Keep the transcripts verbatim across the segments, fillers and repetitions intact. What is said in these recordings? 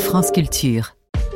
France Culture.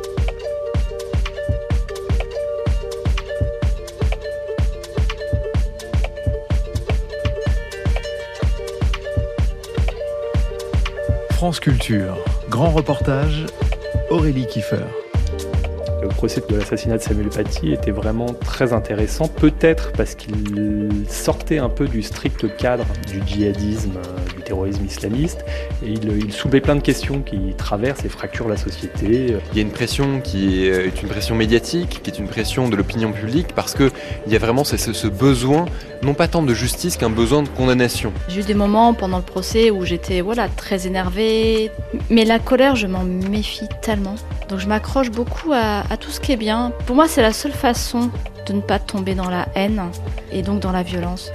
France Culture, grand reportage, Aurélie Kiefer. Le procès de l'assassinat de Samuel Paty était vraiment très intéressant, peut-être parce qu'il sortait un peu du strict cadre du djihadisme, du terrorisme islamiste, et il, il soulevait plein de questions qui traversent et fracturent la société. Il y a une pression qui est une pression médiatique, qui est une pression de l'opinion publique, parce qu'il y a vraiment ce, ce besoin, non pas tant de justice qu'un besoin de condamnation. J'ai eu des moments pendant le procès où j'étais voilà, très énervée, mais la colère, je m'en méfie tellement. Donc je m'accroche beaucoup à, à tout ce qui est bien. Pour moi, c'est la seule façon de ne pas tomber dans la haine et donc dans la violence.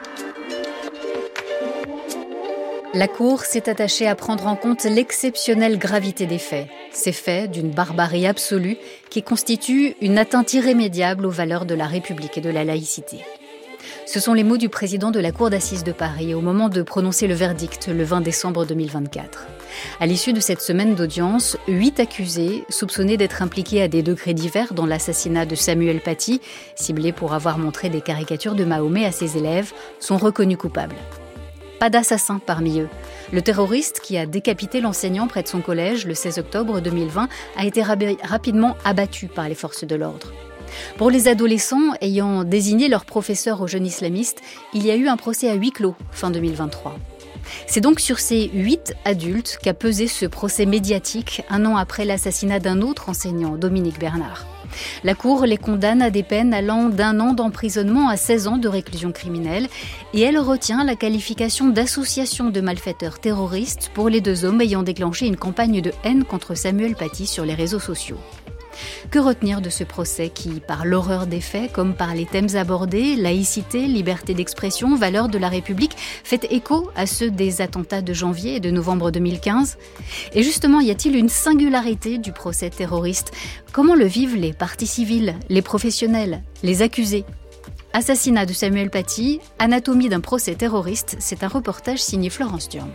La Cour s'est attachée à prendre en compte l'exceptionnelle gravité des faits. Ces faits d'une barbarie absolue qui constituent une atteinte irrémédiable aux valeurs de la République et de la laïcité. Ce sont les mots du président de la Cour d'assises de Paris au moment de prononcer le verdict le vingt décembre deux mille vingt-quatre. À l'issue de cette semaine d'audience, huit accusés, soupçonnés d'être impliqués à des degrés divers dans l'assassinat de Samuel Paty, ciblés pour avoir montré des caricatures de Mahomet à ses élèves, sont reconnus coupables. Pas d'assassins parmi eux. Le terroriste qui a décapité l'enseignant près de son collège le seize octobre deux mille vingt a été rab- rapidement abattu par les forces de l'ordre. Pour les adolescents ayant désigné leur professeur aux jeunes islamistes, il y a eu un procès à huis clos fin deux mille vingt-trois. C'est donc sur ces huit adultes qu'a pesé ce procès médiatique un an après l'assassinat d'un autre enseignant, Dominique Bernard. La Cour les condamne à des peines allant d'un an d'emprisonnement à seize ans de réclusion criminelle et elle retient la qualification d'association de malfaiteurs terroristes pour les deux hommes ayant déclenché une campagne de haine contre Samuel Paty sur les réseaux sociaux. Que retenir de ce procès qui, par l'horreur des faits, comme par les thèmes abordés, laïcité, liberté d'expression, valeurs de la République, fait écho à ceux des attentats de janvier et de novembre deux mille quinze ? Et justement, y a-t-il une singularité du procès terroriste ? Comment le vivent les parties civiles, les professionnels, les accusés ? Assassinat de Samuel Paty, anatomie d'un procès terroriste, c'est un reportage signé Florence Durme.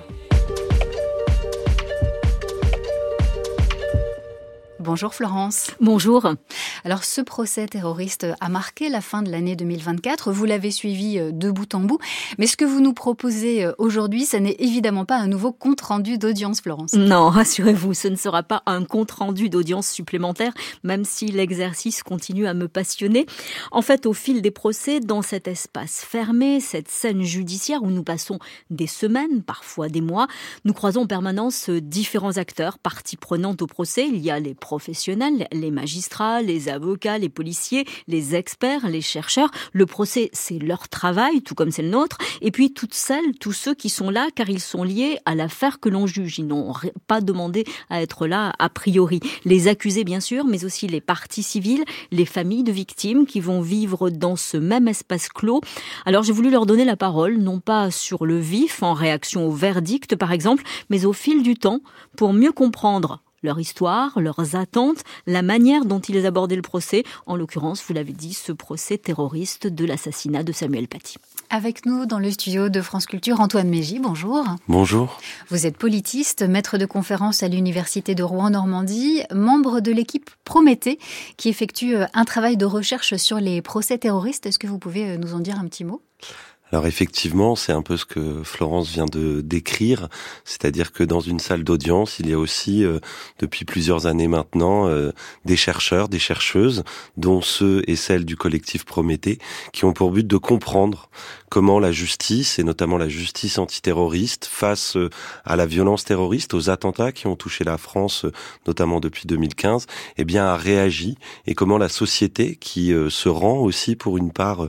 Bonjour Florence. Bonjour. Alors ce procès terroriste a marqué la fin de l'année deux mille vingt-quatre. Vous l'avez suivi de bout en bout. Mais ce que vous nous proposez aujourd'hui, ça n'est évidemment pas un nouveau compte-rendu d'audience, Florence. Non, rassurez-vous, ce ne sera pas un compte-rendu d'audience supplémentaire, même si l'exercice continue à me passionner. En fait, au fil des procès, dans cet espace fermé, cette scène judiciaire où nous passons des semaines, parfois des mois, nous croisons en permanence différents acteurs, parties prenantes au procès. Il y a les professionnels, les magistrats, les avocats, les policiers, les experts, les chercheurs. Le procès, c'est leur travail, tout comme c'est le nôtre. Et puis toutes celles, tous ceux qui sont là car ils sont liés à l'affaire que l'on juge. Ils n'ont pas demandé à être là a priori. Les accusés, bien sûr, mais aussi les parties civiles, les familles de victimes qui vont vivre dans ce même espace clos. Alors j'ai voulu leur donner la parole, non pas sur le vif, en réaction au verdict par exemple, mais au fil du temps, pour mieux comprendre leur histoire, leurs attentes, la manière dont ils abordaient le procès, en l'occurrence, vous l'avez dit, ce procès terroriste de l'assassinat de Samuel Paty. Avec nous dans le studio de France Culture, Antoine Mégy, bonjour. Bonjour. Vous êtes politiste, maître de conférences à l'Université de Rouen-Normandie, membre de l'équipe Prométhée, qui effectue un travail de recherche sur les procès terroristes. Est-ce que vous pouvez nous en dire un petit mot ? Alors effectivement, c'est un peu ce que Florence vient de décrire, c'est-à-dire que dans une salle d'audience, il y a aussi, euh, depuis plusieurs années maintenant, euh, des chercheurs, des chercheuses, dont ceux et celles du collectif Prométhée, qui ont pour but de comprendre comment la justice, et notamment la justice antiterroriste, face à la violence terroriste, aux attentats qui ont touché la France, notamment depuis deux mille quinze, eh bien a réagi, et comment la société, qui euh, se rend aussi pour une part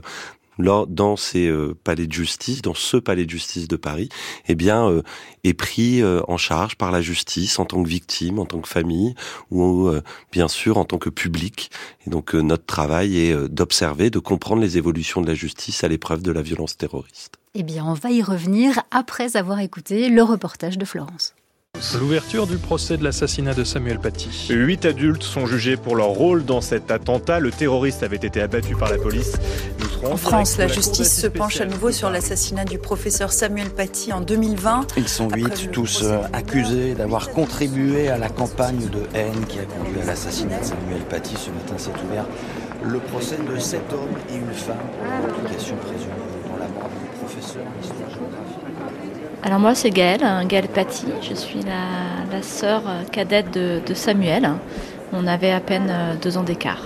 dans ces euh, palais de justice, dans ce palais de justice de Paris, eh bien, euh, est pris euh, en charge par la justice en tant que victime, en tant que famille, ou euh, bien sûr en tant que public. Et donc euh, notre travail est euh, d'observer, de comprendre les évolutions de la justice à l'épreuve de la violence terroriste. Eh bien, on va y revenir après avoir écouté le reportage de Florence. L'ouverture du procès de l'assassinat de Samuel Paty. Huit adultes sont jugés pour leur rôle dans cet attentat. Le terroriste avait été abattu par la police. Nous En France, la justice se penche à nouveau sur l'assassinat du professeur Samuel Paty en deux mille vingt. Ils sont huit, tous euh, accusés d'avoir contribué à la campagne de haine qui a conduit à l'assassinat de Samuel Paty. Ce matin s'est ouvert le procès de sept hommes et une femme pour l'implication présumée dans la mort du professeur en histoire-géographie. Alors moi c'est Gaëlle, Gaëlle Paty, je suis la, la sœur cadette de, de Samuel. On avait à peine deux ans d'écart.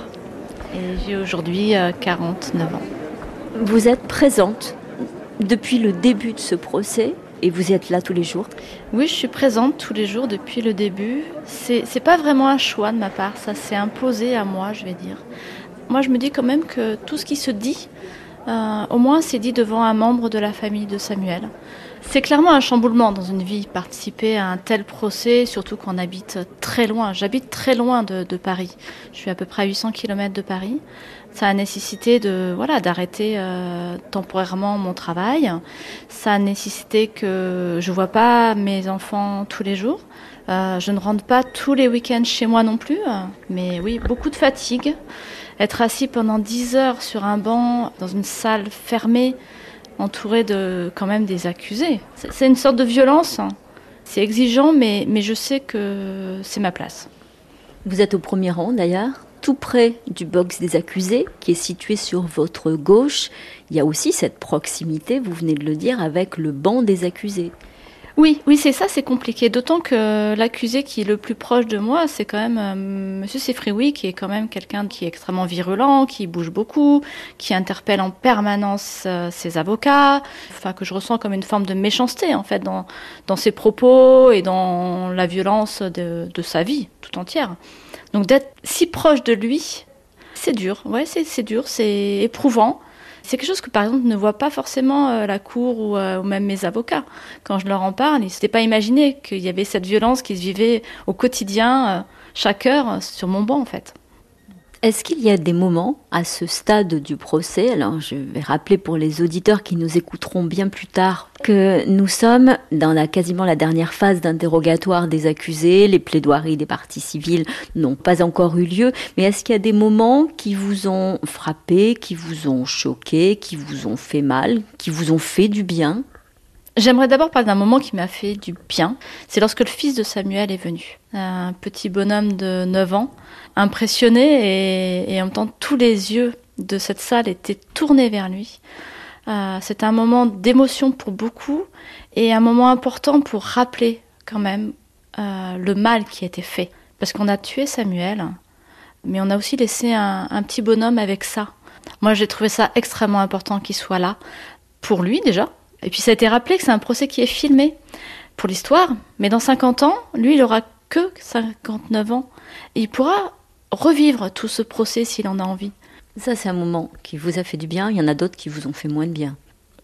Et j'ai aujourd'hui quarante-neuf ans. Vous êtes présente depuis le début de ce procès et vous êtes là tous les jours? Oui, je suis présente tous les jours depuis le début. C'est, c'est pas vraiment un choix de ma part, ça s'est imposé à moi, je vais dire. Moi, je me dis quand même que tout ce qui se dit, euh, au moins c'est dit devant un membre de la famille de Samuel. C'est clairement un chamboulement dans une vie, participer à un tel procès, surtout qu'on habite très loin. J'habite très loin de, de Paris. Je suis à peu près à huit cents kilomètres de Paris. Ça a nécessité de, voilà, d'arrêter euh, temporairement mon travail. Ça a nécessité que je ne vois pas mes enfants tous les jours. Euh, je ne rentre pas tous les week-ends chez moi non plus. Mais oui, beaucoup de fatigue. Être assis pendant dix heures sur un banc dans une salle fermée, entouré de quand même des accusés. C'est, c'est une sorte de violence. Hein. C'est exigeant, mais, mais je sais que c'est ma place. Vous êtes au premier rang d'ailleurs, tout près du box des accusés, qui est situé sur votre gauche. Il y a aussi cette proximité, vous venez de le dire, avec le banc des accusés. Oui, oui, c'est ça, c'est compliqué. D'autant que l'accusé qui est le plus proche de moi, c'est quand même euh, Monsieur Sefrioui, qui est quand même quelqu'un qui est extrêmement virulent, qui bouge beaucoup, qui interpelle en permanence euh, ses avocats, enfin que je ressens comme une forme de méchanceté en fait dans dans ses propos et dans la violence de, de sa vie tout entière. Donc d'être si proche de lui, c'est dur. Ouais, c'est c'est dur, c'est éprouvant. C'est quelque chose que, par exemple, ne voit pas forcément euh, la cour ou, euh, ou même mes avocats. Quand je leur en parle, ils ne s'étaient pas imaginé qu'il y avait cette violence qui se vivait au quotidien, euh, chaque heure, euh, sur mon banc, en fait. Est-ce qu'il y a des moments, à ce stade du procès, alors je vais rappeler pour les auditeurs qui nous écouteront bien plus tard, que nous sommes dans la, quasiment la dernière phase d'interrogatoire des accusés, les plaidoiries des parties civiles n'ont pas encore eu lieu, mais est-ce qu'il y a des moments qui vous ont frappé, qui vous ont choqué, qui vous ont fait mal, qui vous ont fait du bien ? J'aimerais d'abord parler d'un moment qui m'a fait du bien. C'est lorsque le fils de Samuel est venu. Un petit bonhomme de neuf ans, impressionné et, et en même temps tous les yeux de cette salle étaient tournés vers lui. Euh, c'était un moment d'émotion pour beaucoup et un moment important pour rappeler quand même euh, le mal qui a été fait. Parce qu'on a tué Samuel, mais on a aussi laissé un, un petit bonhomme avec ça. Moi j'ai trouvé ça extrêmement important qu'il soit là, pour lui déjà. Et puis ça a été rappelé que c'est un procès qui est filmé pour l'histoire, mais dans cinquante ans, lui, il aura que cinquante-neuf ans. Et il pourra revivre tout ce procès s'il en a envie. Ça, c'est un moment qui vous a fait du bien. Il y en a d'autres qui vous ont fait moins de bien.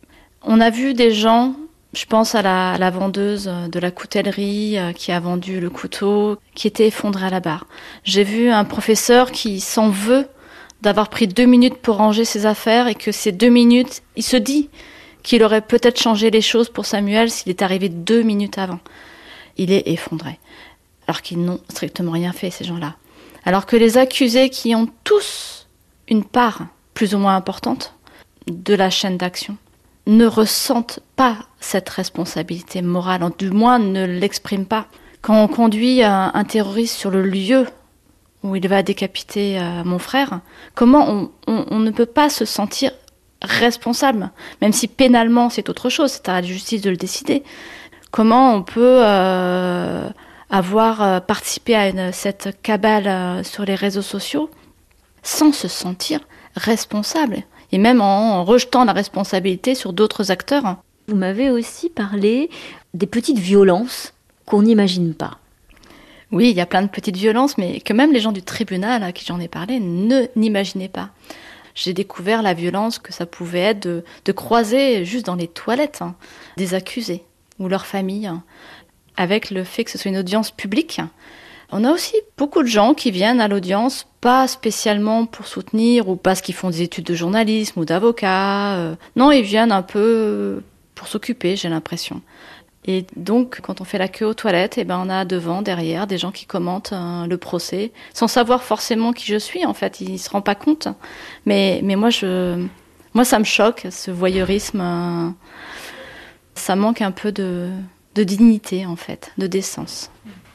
On a vu des gens, je pense à la, à la vendeuse de la coutellerie qui a vendu le couteau, qui était effondrée à la barre. J'ai vu un professeur qui s'en veut d'avoir pris deux minutes pour ranger ses affaires et que ces deux minutes, il se dit qu'il aurait peut-être changé les choses pour Samuel s'il est arrivé deux minutes avant. Il est effondré. Alors qu'ils n'ont strictement rien fait, ces gens-là. Alors que les accusés qui ont tous une part plus ou moins importante de la chaîne d'action ne ressentent pas cette responsabilité morale, du moins ne l'expriment pas. Quand on conduit un, un terroriste sur le lieu où il va décapiter euh, mon frère, comment on, on, on ne peut pas se sentir responsable, même si pénalement c'est autre chose, c'est à la justice de le décider. Comment on peut euh, avoir euh, participé à une, cette cabale euh, sur les réseaux sociaux sans se sentir responsable, et même en, en rejetant la responsabilité sur d'autres acteurs. Vous m'avez aussi parlé des petites violences qu'on n'imagine pas. Oui, il y a plein de petites violences, mais que même les gens du tribunal à qui j'en ai parlé ne n'imaginaient pas. J'ai découvert la violence que ça pouvait être de, de croiser juste dans les toilettes hein, des accusés ou leurs familles, hein, avec le fait que ce soit une audience publique. On a aussi beaucoup de gens qui viennent à l'audience, pas spécialement pour soutenir ou parce qu'ils font des études de journalisme ou d'avocat. Euh, non, ils viennent un peu pour s'occuper, j'ai l'impression. Et donc, quand on fait la queue aux toilettes, eh ben, on a devant, derrière, des gens qui commentent euh, le procès, sans savoir forcément qui je suis, en fait. Ils ne se rendent pas compte. Mais, mais moi, je, Moi, ça me choque, ce voyeurisme. Euh, ça manque un peu de, de dignité, en fait, de décence.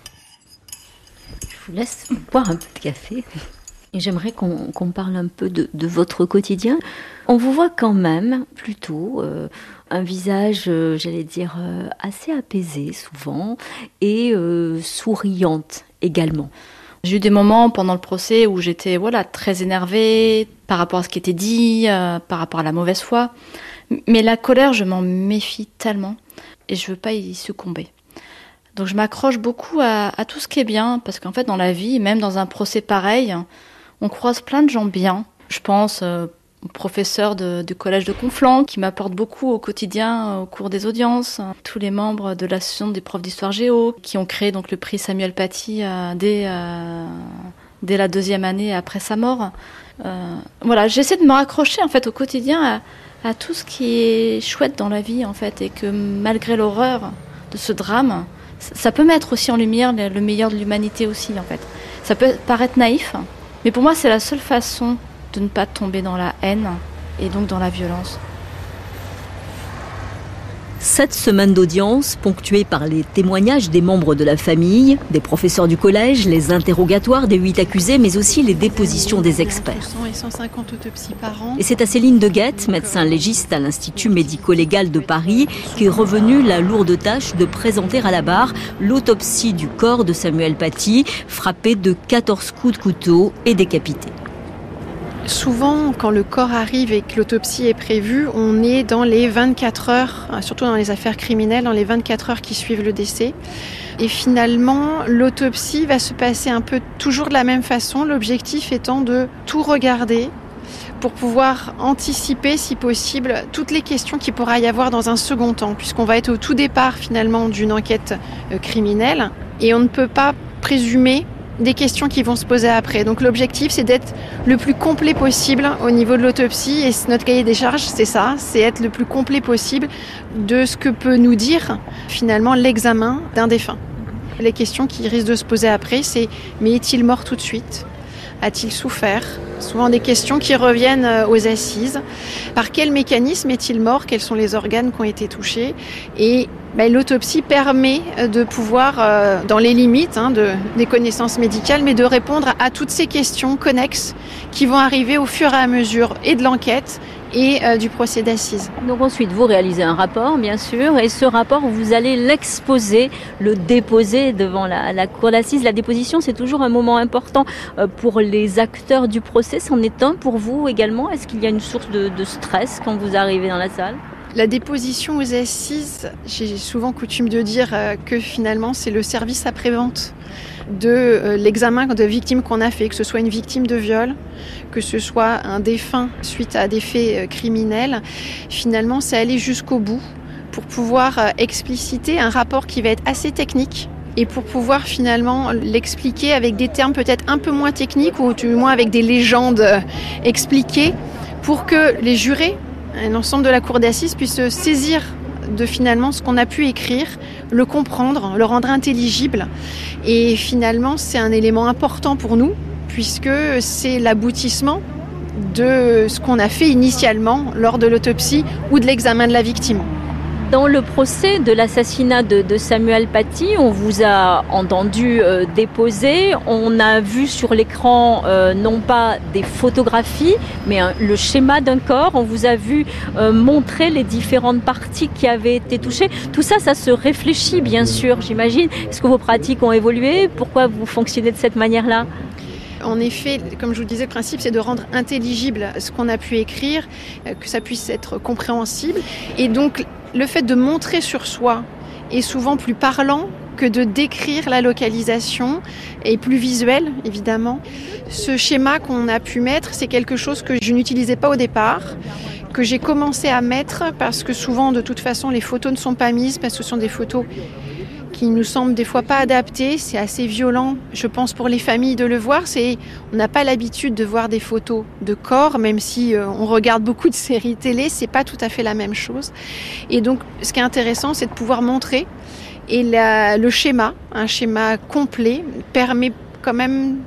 Je vous laisse boire un peu de café. Et j'aimerais qu'on, qu'on parle un peu de, de votre quotidien. On vous voit quand même plutôt euh, un visage, euh, j'allais dire, euh, assez apaisé souvent et euh, souriante également. J'ai eu des moments pendant le procès où j'étais voilà, très énervée par rapport à ce qui était dit, euh, par rapport à la mauvaise foi. Mais la colère, je m'en méfie tellement et je ne veux pas y succomber. Donc je m'accroche beaucoup à, à tout ce qui est bien, parce qu'en fait dans la vie, même dans un procès pareil, on croise plein de gens bien. Je pense euh, au professeur de, du collège de Conflans, qui m'apporte beaucoup au quotidien, euh, au cours des audiences. Tous les membres de l'association des profs d'histoire géo, qui ont créé donc le prix Samuel Paty euh, dès, euh, dès la deuxième année après sa mort. Euh, voilà, j'essaie de me raccrocher en fait au quotidien à, à tout ce qui est chouette dans la vie en fait, et que malgré l'horreur de ce drame, ça peut mettre aussi en lumière le meilleur de l'humanité aussi en fait. Ça peut paraître naïf, mais pour moi c'est la seule façon de ne pas tomber dans la haine et donc dans la violence. Cette semaine d'audience, ponctuée par les témoignages des membres de la famille, des professeurs du collège, les interrogatoires des huit accusés, mais aussi les dépositions des experts. cent et cent cinquante autopsies par an. Et c'est à Céline Deguette, médecin légiste à l'Institut médico-légal de Paris, qui est revenue la lourde tâche de présenter à la barre l'autopsie du corps de Samuel Paty, frappé de quatorze coups de couteau et décapité. Souvent, quand le corps arrive et que l'autopsie est prévue, on est dans les vingt-quatre heures, surtout dans les affaires criminelles, dans les vingt-quatre heures qui suivent le décès. Et finalement, l'autopsie va se passer un peu toujours de la même façon, l'objectif étant de tout regarder pour pouvoir anticiper, si possible, toutes les questions qu'il pourra y avoir dans un second temps, puisqu'on va être au tout départ finalement d'une enquête criminelle et on ne peut pas présumer des questions qui vont se poser après. Donc l'objectif, c'est d'être le plus complet possible au niveau de l'autopsie, et notre cahier des charges, c'est ça, c'est être le plus complet possible de ce que peut nous dire finalement l'examen d'un défunt. Les questions qui risquent de se poser après, c'est « mais est-il mort tout de suite ? A-t-il souffert ?» Souvent des questions qui reviennent aux assises. Par quel mécanisme est-il mort ? Quels sont les organes qui ont été touchés ? Et ben, l'autopsie permet de pouvoir, euh, dans les limites hein, de, des connaissances médicales, mais de répondre à toutes ces questions connexes qui vont arriver au fur et à mesure et de l'enquête et euh, du procès d'assises. Donc ensuite, vous réalisez un rapport, bien sûr, et ce rapport, vous allez l'exposer, le déposer devant la, la cour d'assises. La déposition, c'est toujours un moment important euh, pour les acteurs du procès. C'en est un pour vous également. Est-ce qu'il y a une source de, de stress quand vous arrivez dans la salle ? La déposition aux assises, j'ai souvent coutume de dire que finalement c'est le service après-vente de l'examen de victime qu'on a fait, que ce soit une victime de viol, que ce soit un défunt suite à des faits criminels. Finalement, c'est aller jusqu'au bout pour pouvoir expliciter un rapport qui va être assez technique et pour pouvoir finalement l'expliquer avec des termes peut-être un peu moins techniques ou du moins avec des légendes expliquées pour que les jurés, l'ensemble de la cour d'assises puisse se saisir de finalement ce qu'on a pu écrire, le comprendre, le rendre intelligible. Et finalement, c'est un élément important pour nous, puisque c'est l'aboutissement de ce qu'on a fait initialement lors de l'autopsie ou de l'examen de la victime. Dans le procès de l'assassinat de, de Samuel Paty, on vous a entendu euh, déposer. On a vu sur l'écran euh, non pas des photographies, mais un, le schéma d'un corps. On vous a vu euh, montrer les différentes parties qui avaient été touchées. Tout ça, ça se réfléchit bien sûr, j'imagine. Est-ce que vos pratiques ont évolué ? Pourquoi vous fonctionnez de cette manière-là ? En effet, comme je vous le disais, le principe, c'est de rendre intelligible ce qu'on a pu écrire, que ça puisse être compréhensible. Et donc, le fait de montrer sur soi est souvent plus parlant que de décrire la localisation et plus visuel, évidemment. Ce schéma qu'on a pu mettre, c'est quelque chose que je n'utilisais pas au départ, que j'ai commencé à mettre parce que souvent, de toute façon, les photos ne sont pas mises parce que ce sont des photos qui nous semblent des fois pas adaptées. C'est assez violent, je pense, pour les familles de le voir. C'est, on n'a pas l'habitude de voir des photos de corps, même si euh, on regarde beaucoup de séries télé, c'est pas tout à fait la même chose. Et donc, ce qui est intéressant, c'est de pouvoir montrer. Et la, le schéma, un schéma complet, permet quand même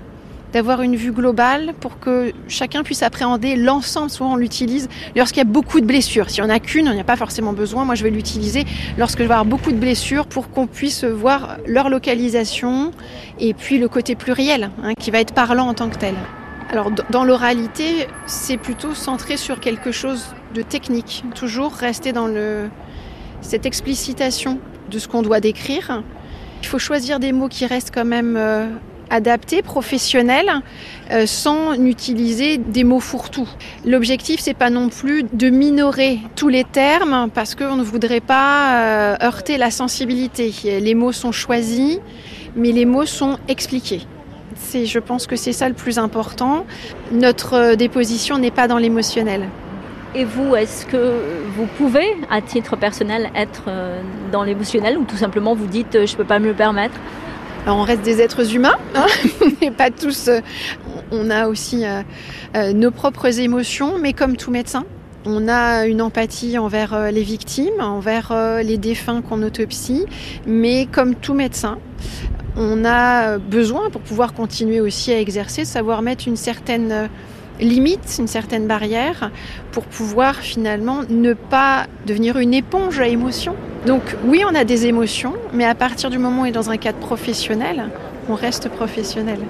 d'avoir une vue globale pour que chacun puisse appréhender l'ensemble. Souvent, on l'utilise lorsqu'il y a beaucoup de blessures. Si on n'a qu'une, on n'y a pas forcément besoin. Moi, je vais l'utiliser lorsque je vais avoir beaucoup de blessures pour qu'on puisse voir leur localisation et puis le côté pluriel, hein, qui va être parlant en tant que tel. Alors, dans l'oralité, c'est plutôt centré sur quelque chose de technique. Toujours rester dans le, cette explicitation de ce qu'on doit décrire. Il faut choisir des mots qui restent quand même euh, adaptés, professionnels, euh, sans utiliser des mots fourre-tout. L'objectif, c'est pas non plus de minorer tous les termes parce qu'on ne voudrait pas euh, heurter la sensibilité. Les mots sont choisis, mais les mots sont expliqués. C'est, je pense que c'est ça le plus important. Notre déposition n'est pas dans l'émotionnel. Et vous, est-ce que vous pouvez, à titre personnel, être dans l'émotionnel ou tout simplement vous dites « je ne peux pas me le permettre » ? Alors on reste des êtres humains, hein, on n'est pas tous... Euh, on a aussi euh, euh, nos propres émotions, mais comme tout médecin, on a une empathie envers euh, les victimes, envers euh, les défunts qu'on autopsie, mais comme tout médecin, on a besoin, pour pouvoir continuer aussi à exercer, de savoir mettre une certaine... Euh, limite, une certaine barrière pour pouvoir finalement ne pas devenir une éponge à émotions. Donc oui, on a des émotions, mais à partir du moment où on est dans un cadre professionnel, on reste professionnel.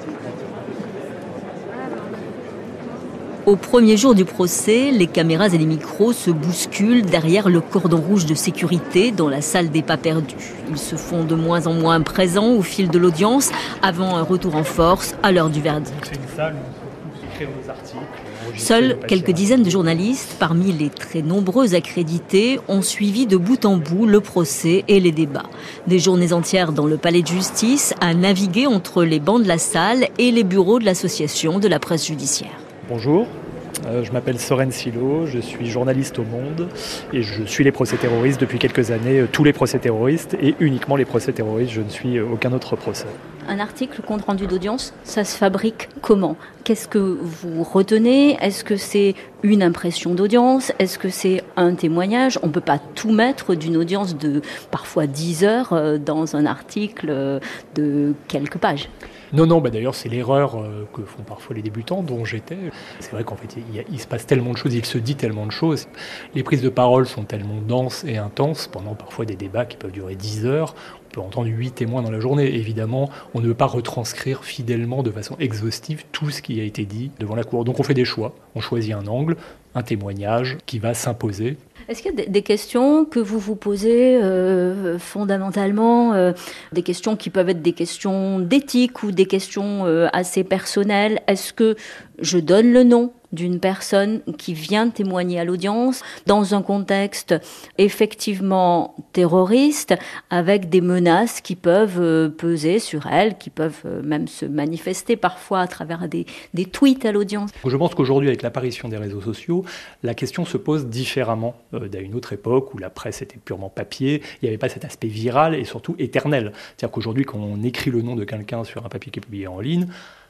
Au premier jour du procès, les caméras et les micros se bousculent derrière le cordon rouge de sécurité dans la salle des pas perdus. Ils se font de moins en moins présents au fil de l'audience avant un retour en force à l'heure du verdict. C'est une salle où nos articles. Seuls quelques dizaines de journalistes, parmi les très nombreux accrédités, ont suivi de bout en bout le procès et les débats. Des journées entières dans le palais de justice à naviguer entre les bancs de la salle et les bureaux de l'association de la presse judiciaire. Bonjour. Euh, je m'appelle Soren Silo, je suis journaliste au Monde et je suis les procès terroristes depuis quelques années, tous les procès terroristes et uniquement les procès terroristes, je ne suis aucun autre procès. Un article compte rendu d'audience, ça se fabrique comment ? Qu'est-ce que vous retenez ? Est-ce que c'est une impression d'audience ? Est-ce que c'est un témoignage ? On ne peut pas tout mettre d'une audience de parfois dix heures dans un article de quelques pages. Non, non, bah d'ailleurs c'est l'erreur euh, que font parfois les débutants, dont j'étais. C'est vrai qu'en fait il, y a, il se passe tellement de choses, il se dit tellement de choses. Les prises de parole sont tellement denses et intenses, pendant parfois des débats qui peuvent durer dix heures. On peut entendre huit témoins dans la journée. Évidemment, on ne veut pas retranscrire fidèlement, de façon exhaustive, tout ce qui a été dit devant la cour. Donc on fait des choix, on choisit un angle, un témoignage qui va s'imposer. Est-ce qu'il y a des questions que vous vous posez euh, fondamentalement, euh, des questions qui peuvent être des questions d'éthique ou des questions euh, assez personnelles ? Est-ce que je donne le nom d'une personne qui vient témoigner à l'audience dans un contexte effectivement terroriste, avec des menaces qui peuvent peser sur elle, qui peuvent même se manifester parfois à travers des, des tweets à l'audience. Je pense qu'aujourd'hui, avec l'apparition des réseaux sociaux, la question se pose différemment euh, d'à une autre époque où la presse était purement papier, il n'y avait pas cet aspect viral et surtout éternel. C'est-à-dire qu'aujourd'hui, quand on écrit le nom de quelqu'un sur un papier qui est publié en ligne,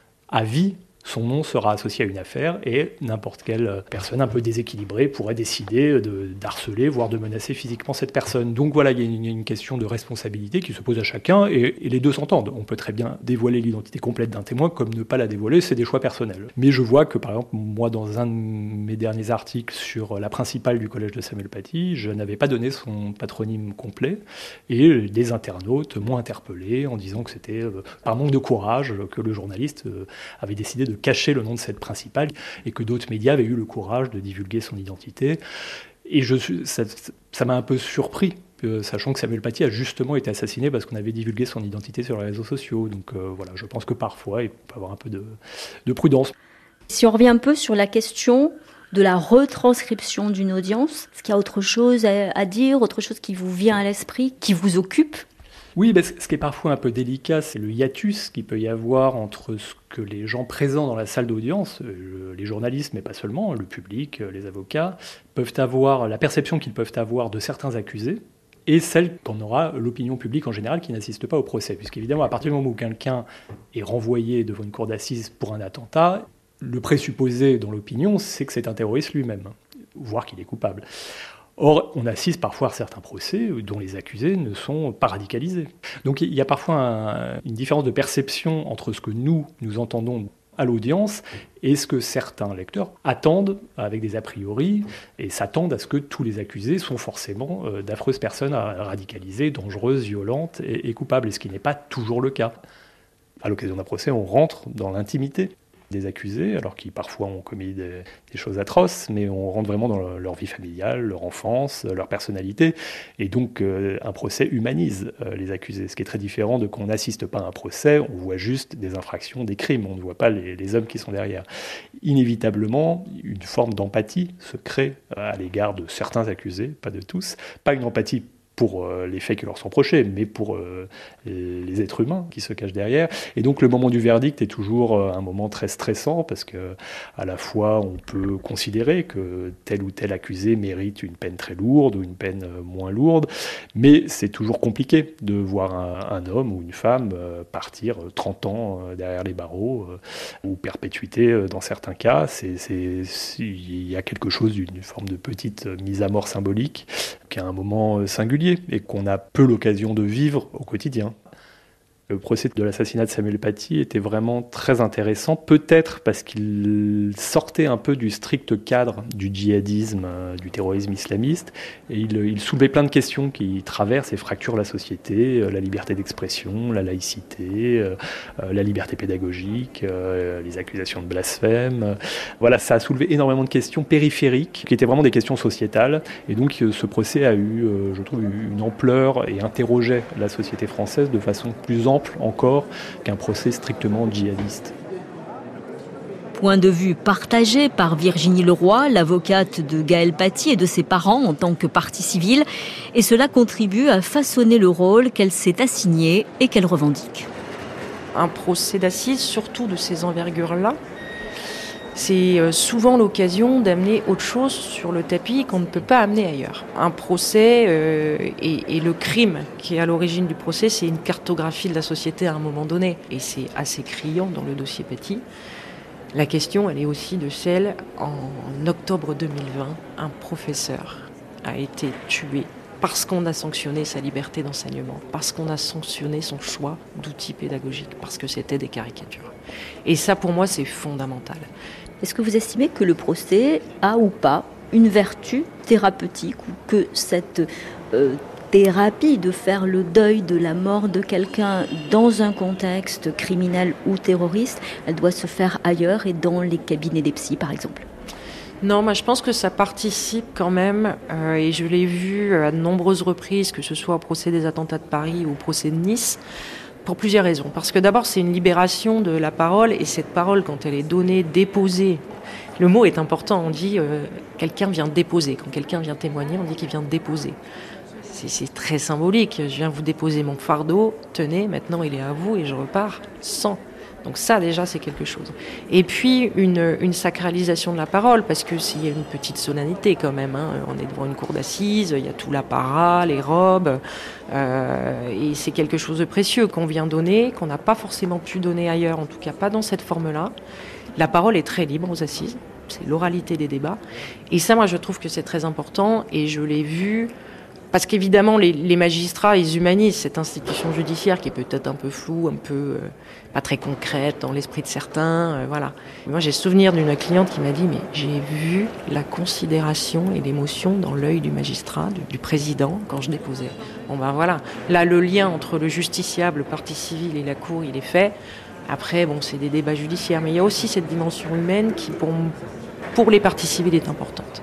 à vie, son nom sera associé à une affaire et n'importe quelle personne un peu déséquilibrée pourrait décider de, d'harceler, voire de menacer physiquement cette personne. Donc voilà, il y a une, une question de responsabilité qui se pose à chacun et, et les deux s'entendent. On peut très bien dévoiler l'identité complète d'un témoin comme ne pas la dévoiler, c'est des choix personnels. Mais je vois que par exemple, moi dans un de mes derniers articles sur la principale du collège de Samuel Paty, je n'avais pas donné son patronyme complet et des internautes m'ont interpellé en disant que c'était euh, par manque de courage que le journaliste euh, avait décidé de cacher le nom de cette principale et que d'autres médias avaient eu le courage de divulguer son identité. Et je, ça, ça m'a un peu surpris, euh, sachant que Samuel Paty a justement été assassiné parce qu'on avait divulgué son identité sur les réseaux sociaux. Donc euh, voilà, je pense que parfois, il peut avoir un peu de, de prudence. Si on revient un peu sur la question de la retranscription d'une audience, est-ce qu'il y a autre chose à, à dire, autre chose qui vous vient à l'esprit, qui vous occupe ? Oui, ben, ce qui est parfois un peu délicat, c'est le hiatus qu'il peut y avoir entre ce que les gens présents dans la salle d'audience, euh, les journalistes, mais pas seulement, le public, euh, les avocats, peuvent avoir, la perception qu'ils peuvent avoir de certains accusés, et celle qu'en aura l'opinion publique en général qui n'assiste pas au procès. Puisqu'évidemment, à partir du moment où quelqu'un est renvoyé devant une cour d'assises pour un attentat, le présupposé dans l'opinion, c'est que c'est un terroriste lui-même, voire qu'il est coupable. Or, on assiste parfois à certains procès dont les accusés ne sont pas radicalisés. Donc il y a parfois un, une différence de perception entre ce que nous, nous entendons à l'audience et ce que certains lecteurs attendent avec des a priori et s'attendent à ce que tous les accusés sont forcément euh, d'affreuses personnes radicalisées, dangereuses, violentes et, et coupables, et ce qui n'est pas toujours le cas. À l'occasion d'un procès, on rentre dans l'intimité des accusés, alors qu'ils parfois ont commis des, des choses atroces, mais on rentre vraiment dans leur, leur vie familiale, leur enfance, leur personnalité, et donc euh, un procès humanise euh, les accusés, ce qui est très différent de qu'on n'assiste pas à un procès, on voit juste des infractions, des crimes, on ne voit pas les, les hommes qui sont derrière. Inévitablement, une forme d'empathie se crée à l'égard de certains accusés, pas de tous, pas une empathie pour euh, les faits qui leur sont reprochés, mais pour euh, les êtres humains qui se cachent derrière. Et donc le moment du verdict est toujours euh, un moment très stressant, parce que à la fois on peut considérer que tel ou tel accusé mérite une peine très lourde ou une peine euh, moins lourde, mais c'est toujours compliqué de voir un, un homme ou une femme euh, partir trente ans euh, derrière les barreaux, euh, ou perpétuité euh, dans certains cas. C'est, c'est, c'est, il y a quelque chose d'une forme de petite mise à mort symbolique, qui est un moment singulier et qu'on a peu l'occasion de vivre au quotidien. Le procès de l'assassinat de Samuel Paty était vraiment très intéressant, peut-être parce qu'il sortait un peu du strict cadre du djihadisme, du terrorisme islamiste, et il, il soulevait plein de questions qui traversent et fracturent la société, la liberté d'expression, la laïcité, la liberté pédagogique, les accusations de blasphème. Voilà, ça a soulevé énormément de questions périphériques, qui étaient vraiment des questions sociétales, et donc ce procès a eu, je trouve, une ampleur et interrogeait la société française de façon plus ample encore qu'un procès strictement djihadiste. Point de vue partagé par Virginie Leroy, l'avocate de Gaël Paty et de ses parents en tant que partie civile, et cela contribue à façonner le rôle qu'elle s'est assigné et qu'elle revendique. Un procès d'assises, surtout de ces envergures-là, c'est souvent l'occasion d'amener autre chose sur le tapis qu'on ne peut pas amener ailleurs. Un procès euh, et, et le crime qui est à l'origine du procès, c'est une cartographie de la société à un moment donné. Et c'est assez criant dans le dossier Paty. La question, elle est aussi de celle, en octobre deux mille vingt, un professeur a été tué parce qu'on a sanctionné sa liberté d'enseignement, parce qu'on a sanctionné son choix d'outils pédagogiques, parce que c'était des caricatures. Et ça, pour moi, c'est fondamental. Est-ce que vous estimez que le procès a ou pas une vertu thérapeutique, ou que cette euh, thérapie de faire le deuil de la mort de quelqu'un dans un contexte criminel ou terroriste, elle doit se faire ailleurs et dans les cabinets des psys, par exemple ? Non, moi je pense que ça participe quand même, euh, et je l'ai vu à de nombreuses reprises, que ce soit au procès des attentats de Paris ou au procès de Nice, pour plusieurs raisons. Parce que d'abord, c'est une libération de la parole, et cette parole, quand elle est donnée, déposée, le mot est important, on dit euh, quelqu'un vient déposer. Quand quelqu'un vient témoigner, on dit qu'il vient déposer. C'est, c'est très symbolique. Je viens vous déposer mon fardeau, tenez, maintenant il est à vous et je repars sans. Donc ça, déjà, c'est quelque chose. Et puis, une, une sacralisation de la parole, parce que s'il y a une petite solennité quand même, hein, on est devant une cour d'assises, il y a tout l'apparat, les robes, euh, et c'est quelque chose de précieux qu'on vient donner, qu'on n'a pas forcément pu donner ailleurs, en tout cas pas dans cette forme-là. La parole est très libre aux assises, c'est l'oralité des débats. Et ça, moi, je trouve que c'est très important, et je l'ai vu... Parce qu'évidemment, les, les magistrats, ils humanisent cette institution judiciaire qui est peut-être un peu floue, un peu euh, pas très concrète dans l'esprit de certains. Euh, voilà. Moi, j'ai souvenir d'une cliente qui m'a dit « Mais j'ai vu la considération et l'émotion dans l'œil du magistrat, du, du président, quand je déposais. » Bon ben voilà. Là, le lien entre le justiciable, le partie civile et la cour, il est fait. Après, bon, c'est des débats judiciaires. Mais il y a aussi cette dimension humaine qui, pour, pour les parties civiles, est importante.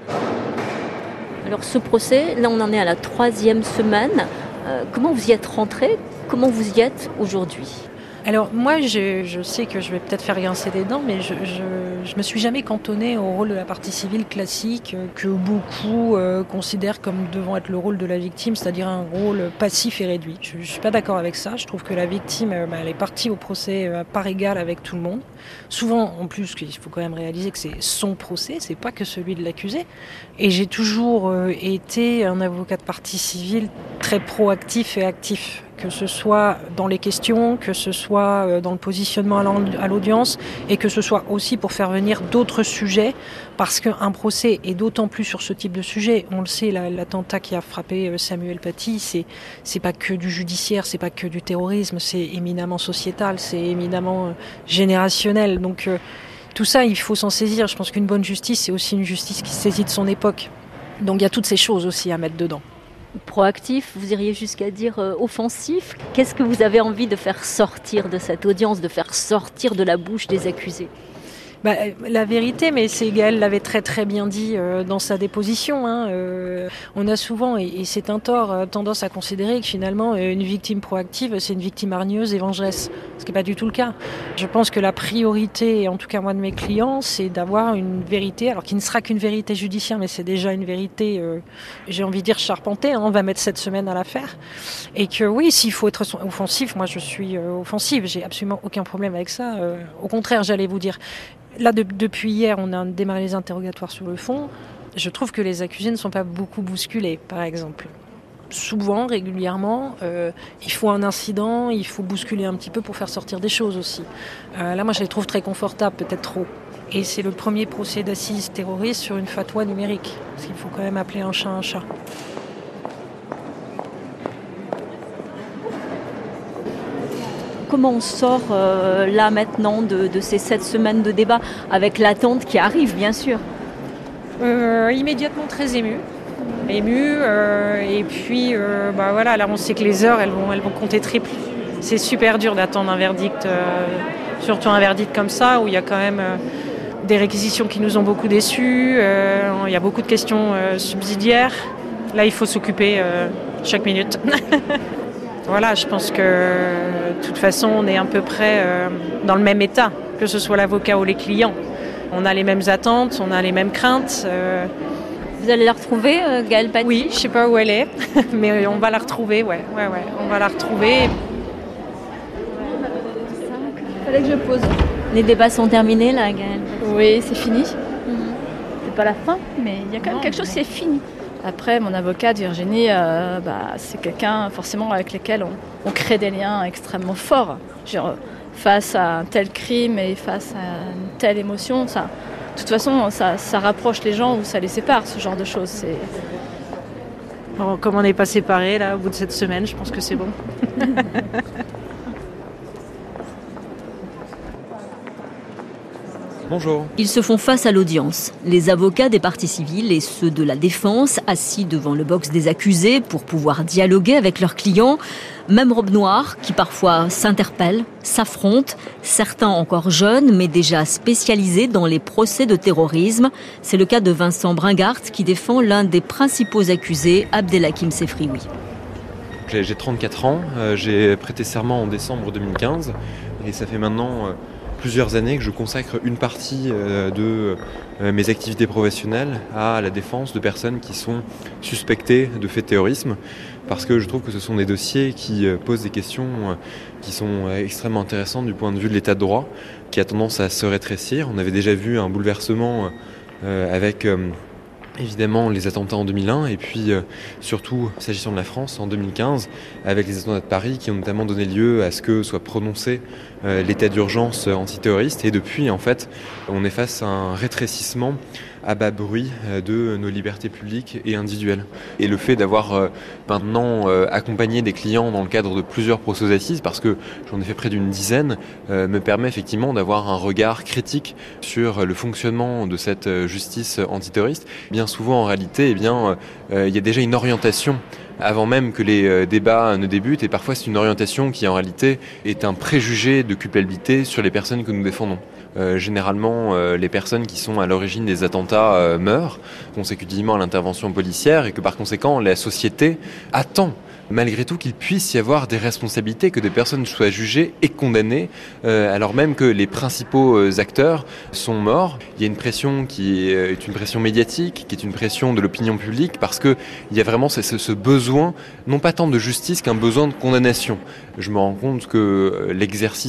Alors ce procès, là on en est à la troisième semaine. Euh, comment vous y êtes rentré ? Comment vous y êtes aujourd'hui ? Alors moi, je, je sais que je vais peut-être faire grincer des dents, mais je, je, je me suis jamais cantonnée au rôle de la partie civile classique que beaucoup euh, considèrent comme devant être le rôle de la victime, c'est-à-dire un rôle passif et réduit. Je, je suis pas d'accord avec ça. Je trouve que la victime, euh, bah, elle est partie au procès à part égale avec tout le monde. Souvent, en plus, il faut quand même réaliser que c'est son procès, c'est pas que celui de l'accusé. Et j'ai toujours euh, été un avocat de partie civile très proactif et actif. que ce soit dans les questions, que ce soit dans le positionnement à l'audience et que ce soit aussi pour faire venir d'autres sujets, parce qu'un procès est d'autant plus sur ce type de sujet. On le sait, l'attentat qui a frappé Samuel Paty, c'est c'est pas que du judiciaire, c'est pas que du terrorisme, c'est éminemment sociétal, c'est éminemment générationnel. Donc euh, tout ça, il faut s'en saisir. Je pense qu'une bonne justice, c'est aussi une justice qui se saisit de son époque. Donc il y a toutes ces choses aussi à mettre dedans. Proactif, vous iriez jusqu'à dire euh, offensif. Qu'est-ce que vous avez envie de faire sortir de cette audience, de faire sortir de la bouche des accusés ? Bah, la vérité, mais c'est Gaël l'avait très très bien dit euh, dans sa déposition. Hein, euh, on a souvent, et, et c'est un tort, euh, tendance à considérer que finalement euh, une victime proactive, c'est une victime hargneuse et vengeresse, ce qui n'est pas du tout le cas. Je pense que la priorité, et en tout cas moi de mes clients, c'est d'avoir une vérité, alors qui ne sera qu'une vérité judiciaire, mais c'est déjà une vérité, euh, j'ai envie de dire charpentée. Hein, on va mettre cette semaine à la faire, et que oui, s'il faut être offensif, moi je suis euh, offensive, j'ai absolument aucun problème avec ça. Euh, au contraire, j'allais vous dire. Là, de, depuis hier, on a démarré les interrogatoires sur le fond. Je trouve que les accusés ne sont pas beaucoup bousculés, par exemple. Souvent, régulièrement, euh, il faut un incident, il faut bousculer un petit peu pour faire sortir des choses aussi. Euh, là, moi, je les trouve très confortables, peut-être trop. Et c'est le premier procès d'assises terroriste sur une fatwa numérique. Parce qu'il faut quand même appeler un chat un chat. Comment on sort euh, là maintenant de, de ces sept semaines de débat avec l'attente qui arrive, bien sûr? euh, Immédiatement très émue. Émue, euh, et puis euh, bah voilà, là on sait que les heures elles vont, elles vont compter triple. C'est super dur d'attendre un verdict, euh, surtout un verdict comme ça où il y a quand même euh, des réquisitions qui nous ont beaucoup déçus, euh, il y a beaucoup de questions euh, subsidiaires. Là il faut s'occuper euh, chaque minute. Voilà, je pense que de toute façon, on est à peu près euh, dans le même état, que ce soit l'avocat ou les clients. On a les mêmes attentes, on a les mêmes craintes. Euh... Vous allez la retrouver, euh, Gaël Paty ? Oui, je ne sais pas où elle est, mais on va la retrouver, ouais, ouais, ouais, on va la retrouver. Il fallait que je pose. Les débats sont terminés, là, Gaël ? Oui, c'est fini. Mmh. C'est pas la fin, mais il y a quand même non, quelque chose qui est fini. Après, mon avocate Virginie, euh, bah, c'est quelqu'un forcément avec lequel on, on crée des liens extrêmement forts. Genre, face à un tel crime et face à une telle émotion, ça, de toute façon, ça, ça rapproche les gens ou ça les sépare, ce genre de choses. C'est... Bon, comme on n'est pas séparés là, au bout de cette semaine, je pense que c'est bon. Bonjour. Ils se font face à l'audience. Les avocats des parties civiles et ceux de la défense, assis devant le box des accusés pour pouvoir dialoguer avec leurs clients. Même robe noire, qui parfois s'interpellent, s'affrontent. Certains encore jeunes, mais déjà spécialisés dans les procès de terrorisme. C'est le cas de Vincent Bringart, qui défend l'un des principaux accusés, Abdelhakim Sefrioui. J'ai, j'ai trente-quatre ans, euh, j'ai prêté serment en décembre deux mille quinze et ça fait maintenant... Euh, plusieurs années que je consacre une partie de mes activités professionnelles à la défense de personnes qui sont suspectées de faits de terrorisme, parce que je trouve que ce sont des dossiers qui posent des questions qui sont extrêmement intéressantes du point de vue de l'état de droit, qui a tendance à se rétrécir. On avait déjà vu un bouleversement avec évidemment les attentats en deux mille un et puis euh, surtout s'agissant de la France en deux mille quinze avec les attentats de Paris qui ont notamment donné lieu à ce que soit prononcé euh, l'état d'urgence antiterroriste, et depuis en fait on est face à un rétrécissement à bas bruit euh, de nos libertés publiques et individuelles. Et le fait d'avoir euh, maintenant euh, accompagné des clients dans le cadre de plusieurs procès d'assises, parce que j'en ai fait près d'une dizaine, euh, me permet effectivement d'avoir un regard critique sur le fonctionnement de cette justice antiterroriste. Bien souvent en réalité, eh bien, euh, il y a déjà une orientation avant même que les euh, débats ne débutent, et parfois c'est une orientation qui en réalité est un préjugé de culpabilité sur les personnes que nous défendons. Euh, généralement, euh, les personnes qui sont à l'origine des attentats euh, meurent consécutivement à l'intervention policière, et que par conséquent la société attend malgré tout qu'il puisse y avoir des responsabilités, que des personnes soient jugées et condamnées, euh, alors même que les principaux euh, acteurs sont morts. Il y a une pression qui est une pression médiatique, qui est une pression de l'opinion publique, parce qu'il y a vraiment ce, ce besoin, non pas tant de justice qu'un besoin de condamnation. Je me rends compte que l'exercice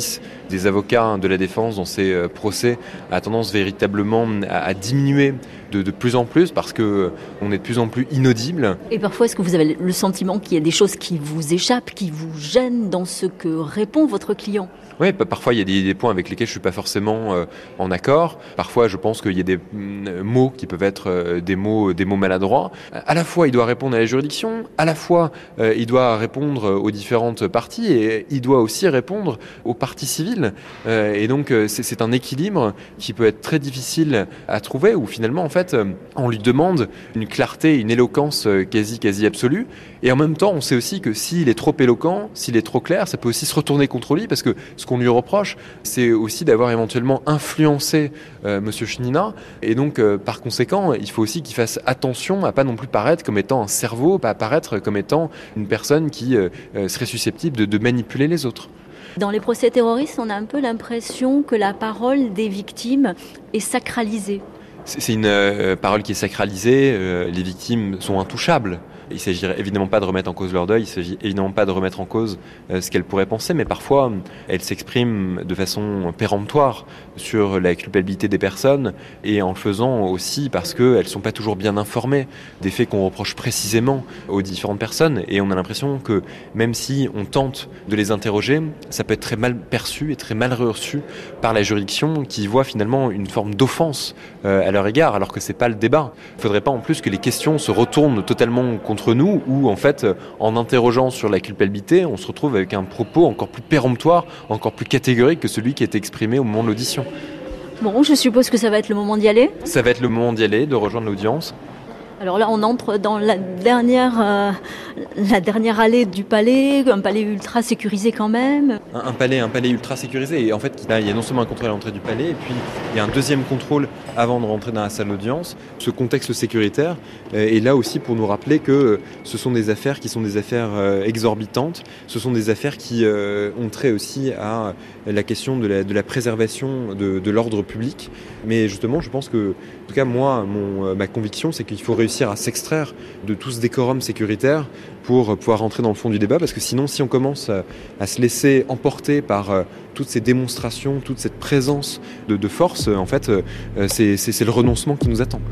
des avocats de la défense dans ces procès a tendance véritablement à, à diminuer de, de plus en plus parce qu'on est de plus en plus inaudible. Et parfois, est-ce que vous avez le sentiment qu'il y a des choses qui vous échappent, qui vous gênent dans ce que répond votre client ? Oui, parfois il y a des, des points avec lesquels je ne suis pas forcément euh, en accord. Parfois je pense qu'il y a des mm, mots qui peuvent être euh, des mots, des mots maladroits. À la fois il doit répondre à la juridiction, à la fois euh, il doit répondre aux différentes parties et il doit aussi répondre aux parties civiles. Euh, et donc c'est, c'est un équilibre qui peut être très difficile à trouver où finalement en fait on lui demande une clarté, une éloquence quasi, quasi absolue. Et en même temps on sait aussi que s'il est trop éloquent, s'il est trop clair, ça peut aussi se retourner contre lui parce que ce qu'on lui reproche, c'est aussi d'avoir éventuellement influencé euh, Monsieur Chenina. Et donc, euh, par conséquent, il faut aussi qu'il fasse attention à pas non plus paraître comme étant un cerveau, pas apparaître comme étant une personne qui euh, serait susceptible de, de manipuler les autres. Dans les procès terroristes, on a un peu l'impression que la parole des victimes est sacralisée. C'est une euh, parole qui est sacralisée, euh, les victimes sont intouchables. Il ne s'agit évidemment pas de remettre en cause leur deuil, il ne s'agit évidemment pas de remettre en cause euh, ce qu'elles pourraient penser, mais parfois elles s'expriment de façon péremptoire sur la culpabilité des personnes et en le faisant aussi parce qu'elles ne sont pas toujours bien informées des faits qu'on reproche précisément aux différentes personnes. Et on a l'impression que même si on tente de les interroger, ça peut être très mal perçu et très mal reçu par la juridiction qui voit finalement une forme d'offense euh, à leur égard, alors que ce n'est pas le débat. Il ne faudrait pas en plus que les questions se retournent totalement contre entre nous, où en fait, en interrogeant sur la culpabilité, on se retrouve avec un propos encore plus péremptoire, encore plus catégorique que celui qui a été exprimé au moment de l'audition. Bon, je suppose que ça va être le moment d'y aller. Ça va être le moment d'y aller, de rejoindre l'audience. Alors là, on entre dans la dernière, euh, la dernière allée du palais, un palais ultra sécurisé quand même. Un, un palais, un palais ultra sécurisé. Et en fait, là, il y a non seulement un contrôle à l'entrée du palais, et puis il y a un deuxième contrôle avant de rentrer dans la salle d'audience. Ce contexte sécuritaire euh, est là aussi pour nous rappeler que ce sont des affaires qui sont des affaires euh, exorbitantes. Ce sont des affaires qui euh, ont trait aussi à la question de la, de la préservation de, de l'ordre public. Mais justement, je pense que, en tout cas, moi, mon, ma conviction, c'est qu'il faut réussir à s'extraire de tout ce décorum sécuritaire pour pouvoir rentrer dans le fond du débat, parce que sinon, si on commence à, à se laisser emporter par euh, toutes ces démonstrations, toute cette présence de, de force, en fait, euh, c'est, c'est, c'est le renoncement qui nous attend.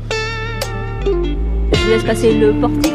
Je vous laisse passer le portique.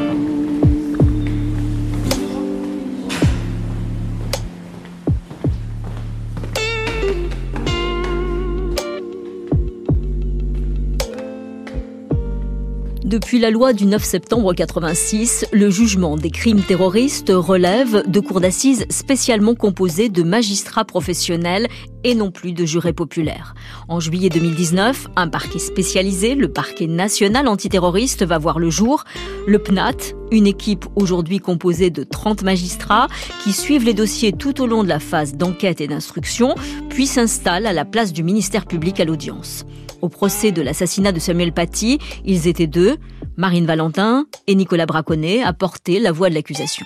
Depuis la loi du neuf septembre quatre-vingt-six, le jugement des crimes terroristes relève de cours d'assises spécialement composées de magistrats professionnels et non plus de jurés populaires. En juillet deux mille dix-neuf, un parquet spécialisé, le parquet national antiterroriste, va voir le jour. Le P N A T, une équipe aujourd'hui composée de trente magistrats qui suivent les dossiers tout au long de la phase d'enquête et d'instruction, puis s'installe à la place du ministère public à l'audience. Au procès de l'assassinat de Samuel Paty, ils étaient deux, Marine Valentin et Nicolas Braconnet, à porter la voix de l'accusation.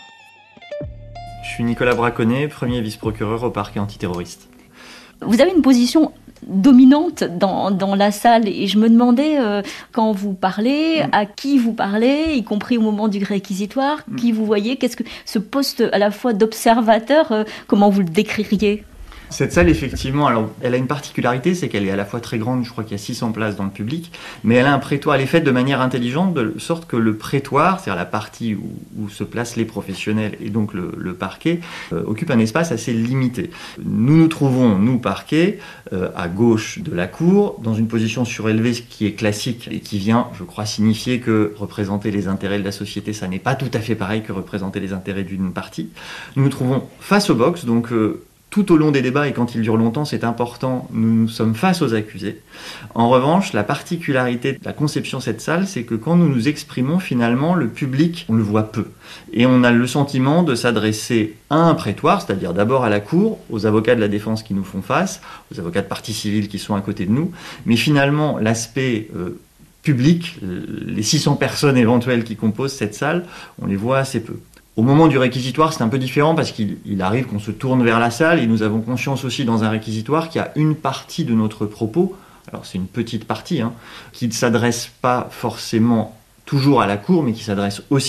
Je suis Nicolas Braconnet, premier vice-procureur au parquet antiterroriste. Vous avez une position dominante dans, dans la salle et je me demandais, euh, quand vous parlez, mmh. à qui vous parlez, y compris au moment du réquisitoire, mmh. qui vous voyez, qu'est-ce que ce poste à la fois d'observateur, euh, comment vous le décririez ? Cette salle, effectivement, alors, elle a une particularité, c'est qu'elle est à la fois très grande, je crois qu'il y a six cents places dans le public, mais elle a un prétoire, elle est faite de manière intelligente, de sorte que le prétoire, c'est-à-dire la partie où, où se placent les professionnels et donc le, le parquet, euh, occupe un espace assez limité. Nous nous trouvons, nous parquet, euh, à gauche de la cour, dans une position surélevée, ce qui est classique et qui vient, je crois, signifier que représenter les intérêts de la société, ça n'est pas tout à fait pareil que représenter les intérêts d'une partie. Nous nous trouvons face au box, donc euh, tout au long des débats, et quand ils durent longtemps, c'est important, nous nous sommes face aux accusés. En revanche, la particularité de la conception de cette salle, c'est que quand nous nous exprimons, finalement, le public, on le voit peu. Et on a le sentiment de s'adresser à un prétoire, c'est-à-dire d'abord à la cour, aux avocats de la défense qui nous font face, aux avocats de partie civile qui sont à côté de nous, mais finalement, l'aspect euh, public, les six cents personnes éventuelles qui composent cette salle, on les voit assez peu. Au moment du réquisitoire, c'est un peu différent parce qu'il il arrive qu'on se tourne vers la salle et nous avons conscience aussi dans un réquisitoire qu'il y a une partie de notre propos, alors c'est une petite partie, hein, qui ne s'adresse pas forcément toujours à la cour, mais qui s'adresse aussi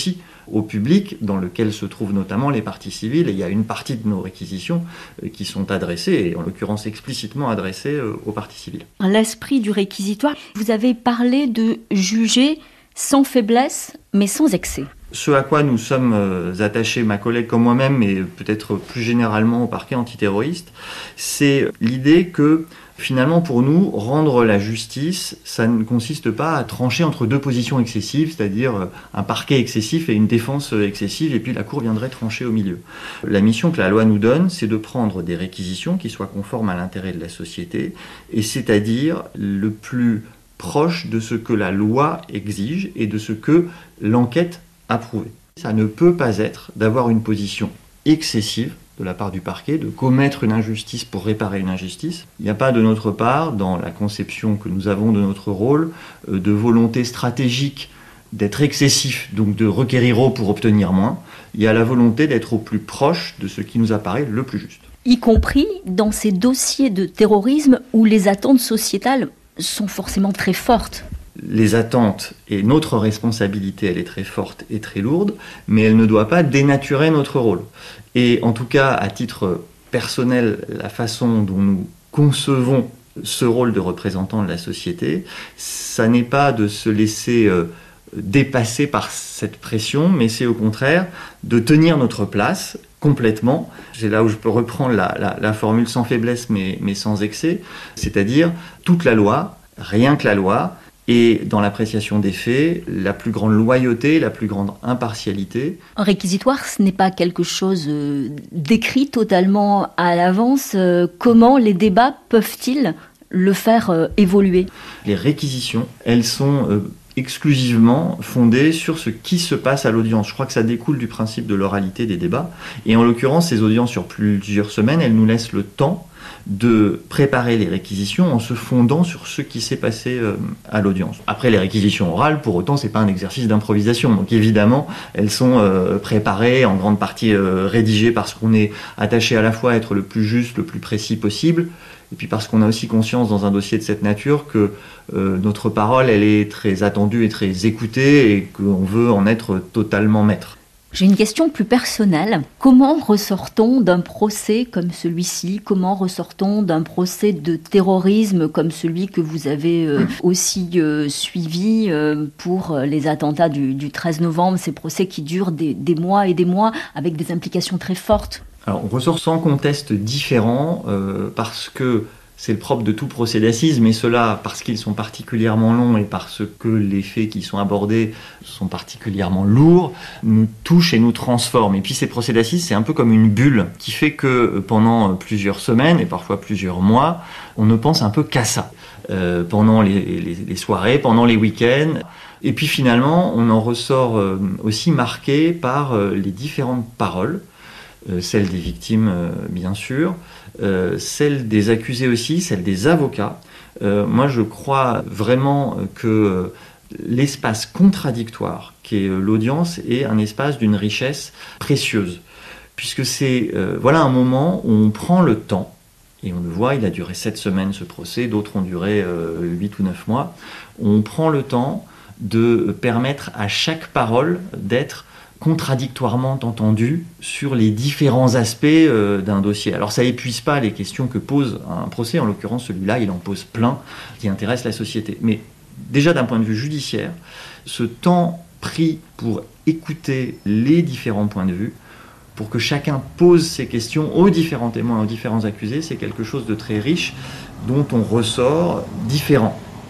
au public, dans lequel se trouvent notamment les parties civiles. Et il y a une partie de nos réquisitions qui sont adressées, et en l'occurrence explicitement adressées aux parties civiles. L'esprit du réquisitoire, vous avez parlé de juger sans faiblesse, mais sans excès. Ce à quoi nous sommes attachés, ma collègue comme moi-même, mais peut-être plus généralement au parquet antiterroriste, c'est l'idée que finalement pour nous, rendre la justice, ça ne consiste pas à trancher entre deux positions excessives, c'est-à-dire un parquet excessif et une défense excessive, et puis la cour viendrait trancher au milieu. La mission que la loi nous donne, c'est de prendre des réquisitions qui soient conformes à l'intérêt de la société, et c'est-à-dire le plus proche de ce que la loi exige et de ce que l'enquête a prouvé. Ça ne peut pas être d'avoir une position excessive de la part du parquet, de commettre une injustice pour réparer une injustice. Il n'y a pas de notre part, dans la conception que nous avons de notre rôle, de volonté stratégique d'être excessif, donc de requérir haut pour obtenir moins. Il y a la volonté d'être au plus proche de ce qui nous apparaît le plus juste. Y compris dans ces dossiers de terrorisme où les attentes sociétales sont forcément très fortes. Les attentes et notre responsabilité, elle est très forte et très lourde, mais elle ne doit pas dénaturer notre rôle. Et en tout cas, à titre personnel, la façon dont nous concevons ce rôle de représentant de la société, ça n'est pas de se laisser euh, dépasser par cette pression, mais c'est au contraire de tenir notre place complètement. C'est là où je peux reprendre la, la, la formule sans faiblesse mais, mais sans excès, c'est-à-dire toute la loi, rien que la loi, et dans l'appréciation des faits, la plus grande loyauté, la plus grande impartialité. Un réquisitoire, ce n'est pas quelque chose euh, d'écrit totalement à l'avance. Euh, comment les débats peuvent-ils le faire euh, évoluer ? Les réquisitions, elles sont euh, exclusivement fondées sur ce qui se passe à l'audience. Je crois que ça découle du principe de l'oralité des débats. Et en l'occurrence, ces audiences sur plusieurs semaines, elles nous laissent le temps de préparer les réquisitions en se fondant sur ce qui s'est passé euh, à l'audience. Après, les réquisitions orales, pour autant, c'est pas un exercice d'improvisation. Donc évidemment, elles sont euh, préparées, en grande partie euh, rédigées parce qu'on est attaché à la fois à être le plus juste, le plus précis possible, et puis parce qu'on a aussi conscience dans un dossier de cette nature que euh, notre parole, elle est très attendue et très écoutée, et qu'on veut en être totalement maître. J'ai une question plus personnelle. Comment ressort-on d'un procès comme celui-ci ? Comment ressort-on d'un procès de terrorisme comme celui que vous avez euh, aussi euh, suivi euh, pour les attentats du, du treize novembre, ces procès qui durent des, des mois et des mois avec des implications très fortes ? Alors, on ressort sans conteste différent euh, parce que c'est le propre de tout procès d'assises, mais cela parce qu'ils sont particulièrement longs et parce que les faits qui sont abordés sont particulièrement lourds, nous touchent et nous transforment. Et puis ces procès d'assises, c'est un peu comme une bulle qui fait que pendant plusieurs semaines et parfois plusieurs mois, on ne pense un peu qu'à ça. Euh, pendant les, les, les soirées, pendant les week-ends. Et puis finalement, on en ressort euh, aussi marqué par euh, les différentes paroles, euh, celles des victimes euh, bien sûr, Euh, celle des accusés aussi, celle des avocats. Euh, moi, je crois vraiment que l'espace contradictoire qu'est l'audience est un espace d'une richesse précieuse, puisque c'est euh, voilà un moment où on prend le temps, et on le voit, il a duré sept semaines ce procès, d'autres ont duré euh, huit ou neuf mois, on prend le temps de permettre à chaque parole d'être contradictoirement entendu sur les différents aspects euh, d'un dossier. Alors ça épuise pas les questions que pose un procès, en l'occurrence celui-là, il en pose plein qui intéressent la société. Mais déjà d'un point de vue judiciaire, ce temps pris pour écouter les différents points de vue, pour que chacun pose ses questions aux différents témoins, aux différents accusés, c'est quelque chose de très riche dont on ressort différent.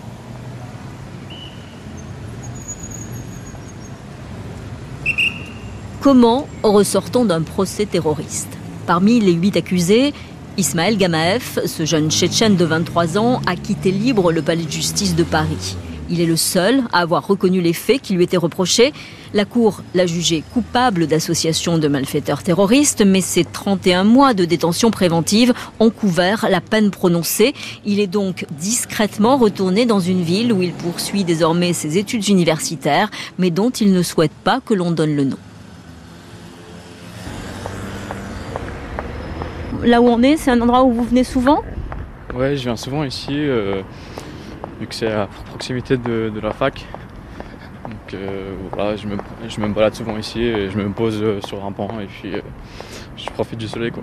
Comment ressort-on d'un procès terroriste ? Parmi les huit accusés, Ismaël Gamaev, ce jeune Tchétchène de vingt-trois ans, a quitté libre le palais de justice de Paris. Il est le seul à avoir reconnu les faits qui lui étaient reprochés. La Cour l'a jugé coupable d'association de malfaiteurs terroristes, mais ses trente et un mois de détention préventive ont couvert la peine prononcée. Il est donc discrètement retourné dans une ville où il poursuit désormais ses études universitaires, mais dont il ne souhaite pas que l'on donne le nom. Là où on est, c'est un endroit où vous venez souvent ? Ouais, je viens souvent ici, euh, vu que c'est à proximité de, de la fac. Donc euh, voilà, je me, Je me balade souvent ici, et je me pose sur un banc et puis euh, je profite du soleil, quoi.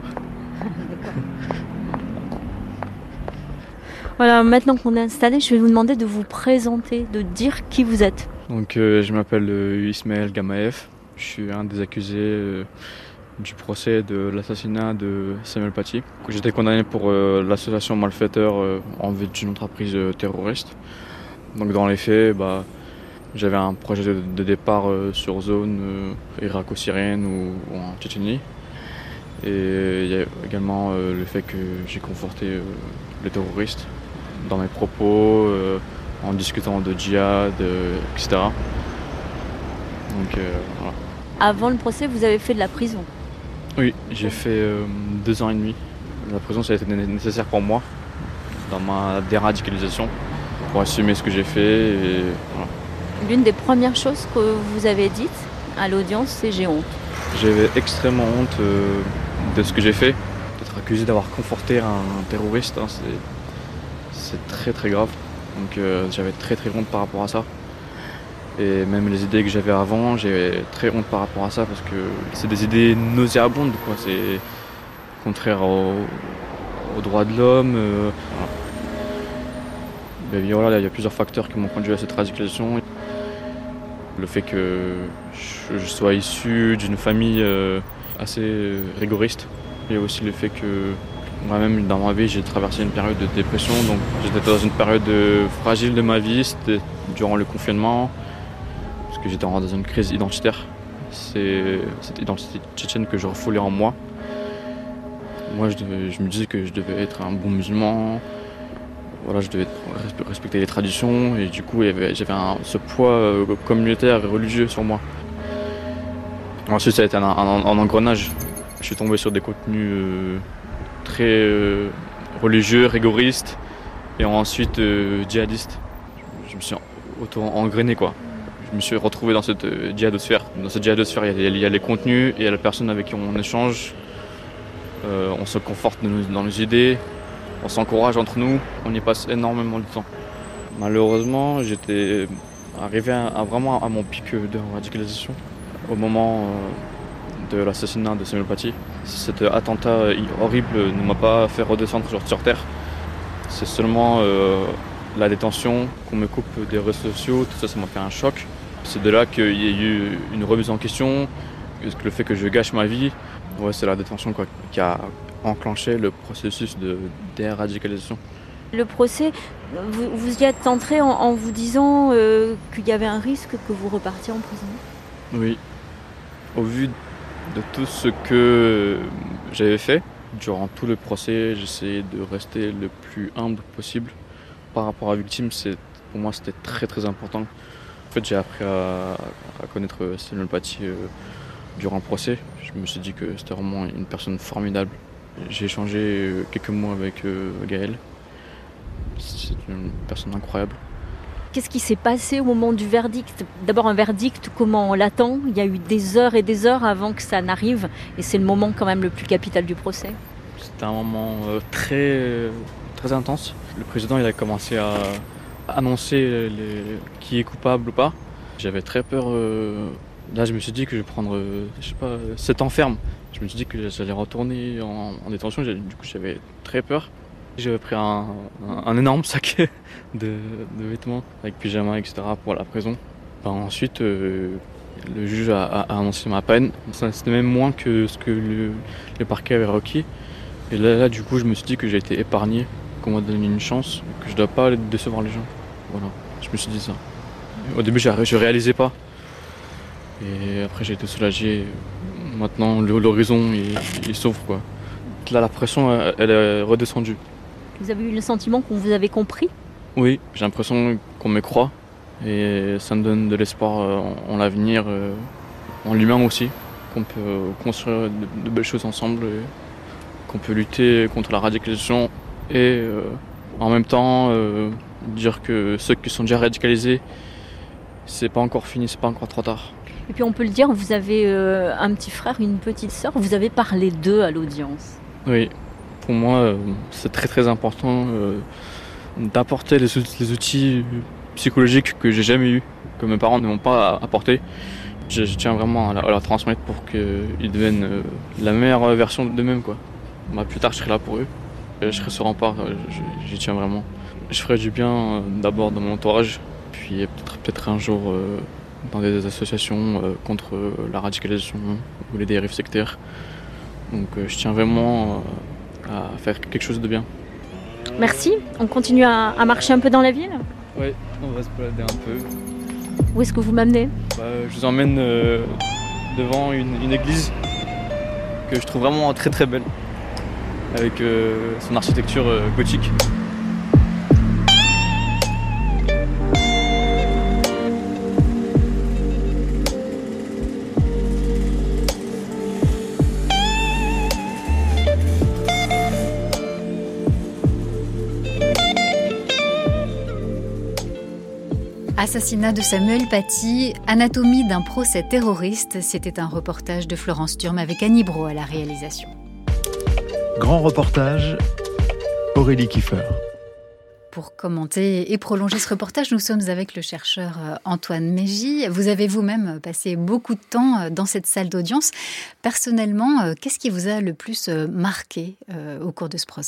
Voilà, maintenant qu'on est installé, je vais vous demander de vous présenter, de dire qui vous êtes. Donc euh, je m'appelle euh, Ismaël Gamaev, je suis un des accusés euh, du procès de l'assassinat de Samuel Paty. J'étais condamné pour euh, l'association malfaiteur euh, en vue d'une entreprise euh, terroriste. Donc dans les faits, bah, j'avais un projet de, de départ euh, sur zone euh, irako-syrienne ou, ou en Tchétchénie. Et il y a également euh, le fait que j'ai conforté euh, les terroristes dans mes propos, euh, en discutant de djihad, euh, et cetera. Donc euh, voilà. Avant le procès, vous avez fait de la prison? Oui, j'ai fait euh, deux ans et demi. La prison, ça a été nécessaire pour moi, dans ma déradicalisation, pour assumer ce que j'ai fait. Et voilà. L'une des premières choses que vous avez dites à l'audience, c'est j'ai honte. J'avais extrêmement honte euh, de ce que j'ai fait. D'être accusé d'avoir conforté un, un terroriste, hein, c'est très très grave. Donc euh, j'avais très très honte par rapport à ça. Et même les idées que j'avais avant, j'avais très honte par rapport à ça parce que c'est des idées nauséabondes, quoi. C'est contraire aux au droits de l'homme. Euh, voilà. Et voilà, il y a plusieurs facteurs qui m'ont conduit à cette radicalisation. Le fait que je, je sois issu d'une famille euh, assez rigoriste. Et aussi le fait que moi-même, dans ma vie, j'ai traversé une période de dépression. Donc j'étais dans une période fragile de ma vie, c'était durant le confinement. Parce que j'étais dans une crise identitaire. C'est cette identité tchétchène que je refoulais en moi. Moi, je, devais, je me disais que je devais être un bon musulman. Voilà, je devais respecter les traditions. Et du coup, j'avais ce poids communautaire et religieux sur moi. Ensuite, ça a été un, un, un engrenage. Je suis tombé sur des contenus euh, très euh, religieux, rigoristes. Et ensuite, euh, djihadistes. Je me suis auto-engrainé, quoi. Je me suis retrouvé dans cette djihadosphère. Dans cette djihadosphère, il y a, il y a les contenus, il y a la personne avec qui on échange. Euh, on se conforte dans nos, dans nos idées, on s'encourage entre nous, on y passe énormément de temps. Malheureusement, j'étais arrivé à, à vraiment à mon pic de radicalisation au moment euh, de l'assassinat de Samuel Paty. Cet attentat horrible ne m'a pas fait redescendre sur, sur terre. C'est seulement euh, la détention, qu'on me coupe des réseaux sociaux, tout ça, ça m'a fait un choc. C'est de là qu'il y a eu une remise en question, le fait que je gâche ma vie. Ouais, c'est la détention, quoi, qui a enclenché le processus de déradicalisation. Le procès, vous, vous y êtes entré en, en vous disant euh, qu'il y avait un risque que vous repartiez en prison? Oui. Au vu de tout ce que j'avais fait, durant tout le procès, j'essayais de rester le plus humble possible. Par rapport à la victime, pour moi, c'était très très important. En fait, j'ai appris à, à connaître Samuel Paty euh, durant le procès. Je me suis dit que c'était vraiment une personne formidable. J'ai échangé euh, quelques mots avec euh, Gaël. C'est une personne incroyable. Qu'est-ce qui s'est passé au moment du verdict? D'abord un verdict, comment on l'attend? Il y a eu des heures et des heures avant que ça n'arrive. Et c'est le moment quand même le plus capital du procès. C'était un moment euh, très, euh, très intense. Le président il a commencé à annoncer les, qui est coupable ou pas. J'avais très peur. Euh, là, je me suis dit que je vais prendre, euh, je sais pas, sept ans ferme. Je me suis dit que j'allais retourner en, en détention. Du coup, j'avais très peur. J'avais pris un, un, un énorme sac de, de vêtements avec pyjama, et cetera pour la prison. Ben, ensuite, euh, le juge a, a annoncé ma peine. C'était même moins que ce que le, le parquet avait requis. Et là, là, du coup, je me suis dit que j'ai été épargné, qu'on m'a donné une chance, que je dois pas décevoir les gens. Voilà, je me suis dit ça. Au début, je ne réalisais pas. Et après, j'ai été soulagé. Maintenant, l'horizon, il, il s'ouvre, quoi. Là, la pression, elle, elle est redescendue. Vous avez eu le sentiment qu'on vous avait compris? Oui, j'ai l'impression qu'on me croit. Et ça me donne de l'espoir en, en l'avenir, en l'humain aussi. Qu'on peut construire de, de belles choses ensemble. Et qu'on peut lutter contre la radicalisation. Et euh, en même temps, euh, dire que ceux qui sont déjà radicalisés, c'est pas encore fini, c'est pas encore trop tard. Et puis on peut le dire, vous avez euh, un petit frère, une petite sœur, vous avez parlé d'eux à l'audience. Oui, pour moi, euh, c'est très très important euh, d'apporter les, les outils psychologiques que j'ai jamais eu, que mes parents ne m'ont pas apporté. je, je tiens vraiment à, la, à leur transmettre pour qu'ils deviennent euh, la meilleure version d'eux-mêmes, quoi. Bah, plus tard, je serai là pour eux. Je serai sur rempart, je, j'y tiens vraiment. Je ferai du bien euh, d'abord dans mon entourage, puis peut-être, peut-être un jour euh, dans des associations euh, contre euh, la radicalisation ou les dérives sectaires. Donc euh, je tiens vraiment euh, à faire quelque chose de bien. Merci. On continue à, à marcher un peu dans la ville ? Oui, on va se balader un peu. Où est-ce que vous m'amenez ? Bah, je vous emmène euh, devant une, une église que je trouve vraiment très très belle, avec euh, son architecture euh, gothique. Assassinat de Samuel Paty, anatomie d'un procès terroriste, c'était un reportage de Florence Turme avec Annie Brault à la réalisation. Grand reportage, Aurélie Kiefer. Pour commenter et prolonger ce reportage, nous sommes avec le chercheur Antoine Mégy. Vous avez vous-même passé beaucoup de temps dans cette salle d'audience. Personnellement, qu'est-ce qui vous a le plus marqué au cours de ce procès ?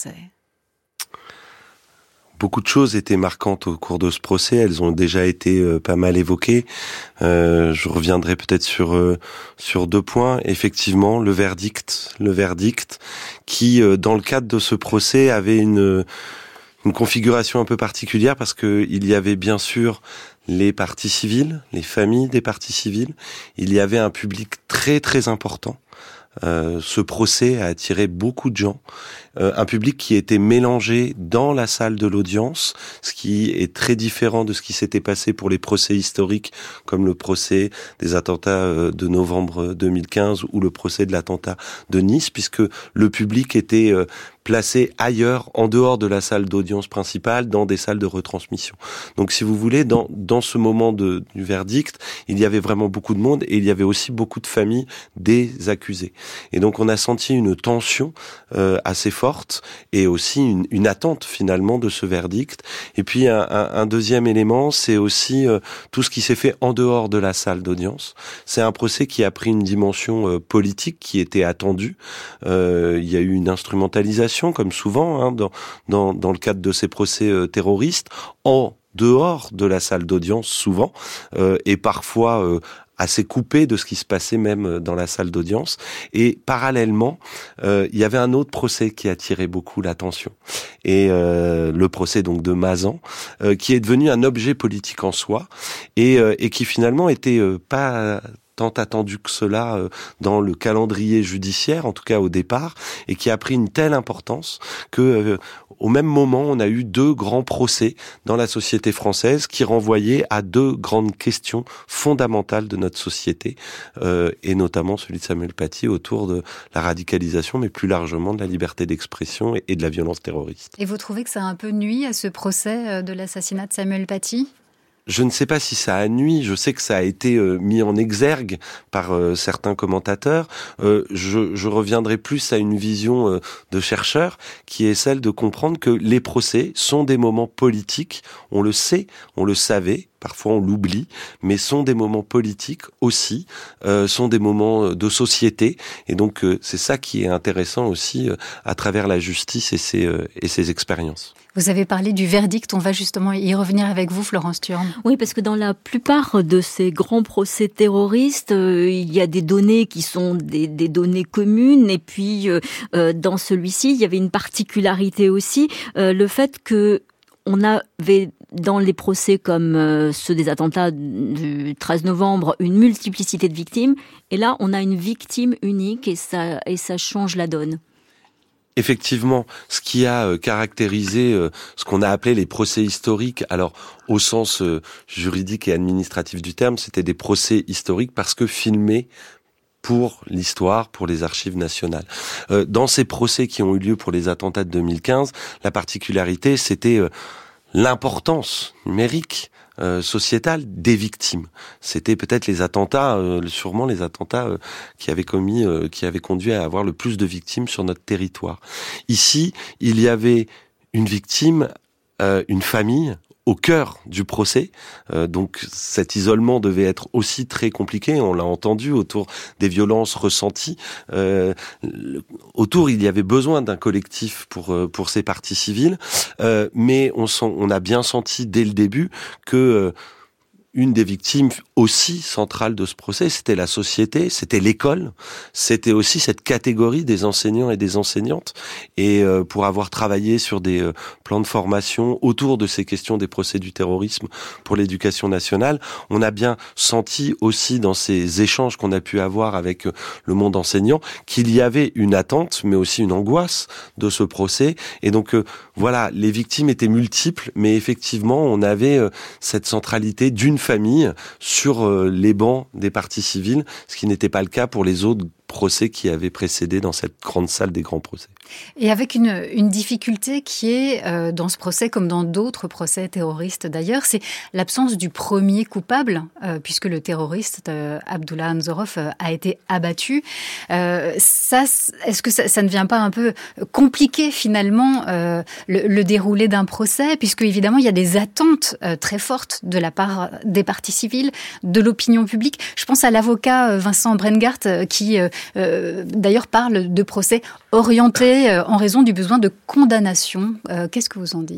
Beaucoup de choses étaient marquantes au cours de ce procès. Elles ont déjà été euh, pas mal évoquées. Euh, je reviendrai peut-être sur euh, sur deux points. Effectivement, le verdict, le verdict, qui euh, dans le cadre de ce procès avait une une configuration un peu particulière parce que il y avait bien sûr les parties civiles, les familles des parties civiles. Il y avait un public très très important. Euh, ce procès a attiré beaucoup de gens, euh, un public qui était mélangé dans la salle de l'audience, ce qui est très différent de ce qui s'était passé pour les procès historiques, comme le procès des attentats euh, de novembre deux mille quinze ou le procès de l'attentat de Nice, puisque le public était euh, placé ailleurs, en dehors de la salle d'audience principale, dans des salles de retransmission. Donc, si vous voulez, dans dans ce moment de, du verdict, il y avait vraiment beaucoup de monde et il y avait aussi beaucoup de familles des accusés. Et donc, on a senti une tension euh, assez forte et aussi une, une attente finalement de ce verdict. Et puis, un, un, un deuxième élément, c'est aussi euh, tout ce qui s'est fait en dehors de la salle d'audience. C'est un procès qui a pris une dimension euh, politique qui était attendue. Euh, il y a eu une instrumentalisation, comme souvent, hein, dans, dans, dans le cadre de ces procès euh, terroristes, en dehors de la salle d'audience, souvent, euh, et parfois euh, assez coupé de ce qui se passait même dans la salle d'audience. Et parallèlement, euh, il y avait un autre procès qui attirait beaucoup l'attention. Et euh, le procès donc de Mazan, euh, qui est devenu un objet politique en soi, et, euh, et qui finalement était euh, pas tant attendu que cela euh, dans le calendrier judiciaire, en tout cas au départ, et qui a pris une telle importance que euh, au même moment, on a eu deux grands procès dans la société française qui renvoyaient à deux grandes questions fondamentales de notre société, euh, et notamment celui de Samuel Paty autour de la radicalisation, mais plus largement de la liberté d'expression et, et de la violence terroriste. Et vous trouvez que ça a un peu nui à ce procès de l'assassinat de Samuel Paty ? Je ne sais pas si ça a nui, je sais que ça a été euh, mis en exergue par euh, certains commentateurs. Euh, je, je reviendrai plus à une vision euh, de chercheur qui est celle de comprendre que les procès sont des moments politiques, on le sait, on le savait, parfois on l'oublie, mais sont des moments politiques aussi, euh, sont des moments de société, et donc euh, c'est ça qui est intéressant aussi euh, à travers la justice et ses, euh, et ses expériences. Vous avez parlé du verdict, on va justement y revenir avec vous, Florence Turme. Oui, parce que dans la plupart de ces grands procès terroristes, euh, il y a des données qui sont des, des données communes, et puis euh, dans celui-ci, il y avait une particularité aussi, euh, le fait que on avait dans les procès comme euh, ceux des attentats du treize novembre une multiplicité de victimes, et là on a une victime unique et ça, et ça change la donne. Effectivement, ce qui a euh, caractérisé euh, ce qu'on a appelé les procès historiques, alors au sens euh, juridique et administratif du terme, c'était des procès historiques parce que filmés pour l'histoire, pour les archives nationales. Euh, dans ces procès qui ont eu lieu pour les attentats de deux mille quinze, la particularité, c'était euh, l'importance numérique, Euh, sociétale des victimes. C'était peut-être les attentats, euh, sûrement les attentats euh, qui avaient commis, euh, qui avaient conduit à avoir le plus de victimes sur notre territoire. Ici, il y avait une victime, euh, une famille au cœur du procès. Euh, donc cet isolement devait être aussi très compliqué, on l'a entendu, autour des violences ressenties. Euh, autour, il y avait besoin d'un collectif pour pour ces parties civiles, euh, mais on, sent, on a bien senti dès le début que euh, une des victimes aussi centrales de ce procès, c'était la société, c'était l'école, c'était aussi cette catégorie des enseignants et des enseignantes. Et euh, pour avoir travaillé sur des euh, plans de formation autour de ces questions des procès du terrorisme pour l'éducation nationale, on a bien senti aussi dans ces échanges qu'on a pu avoir avec euh, le monde enseignant qu'il y avait une attente, mais aussi une angoisse de ce procès. Et donc euh, voilà, les victimes étaient multiples, mais effectivement, on avait euh, cette centralité d'une famille sur euh, les bancs des parties civiles, ce qui n'était pas le cas pour les autres procès qui avaient précédé dans cette grande salle des grands procès. Et avec une, une difficulté qui est, euh, dans ce procès, comme dans d'autres procès terroristes d'ailleurs, c'est l'absence du premier coupable, euh, puisque le terroriste euh, Abdullah Anzorov euh, a été abattu. Euh, ça, est-ce que ça, ça ne vient pas un peu compliquer finalement euh, le, le déroulé d'un procès, puisque évidemment il y a des attentes euh, très fortes de la part des parties civiles, de l'opinion publique. Je pense à l'avocat euh, Vincent Brengart euh, qui euh, euh, d'ailleurs parle de procès orientés en raison du besoin de condamnation. Euh, qu'est-ce que vous en dites ?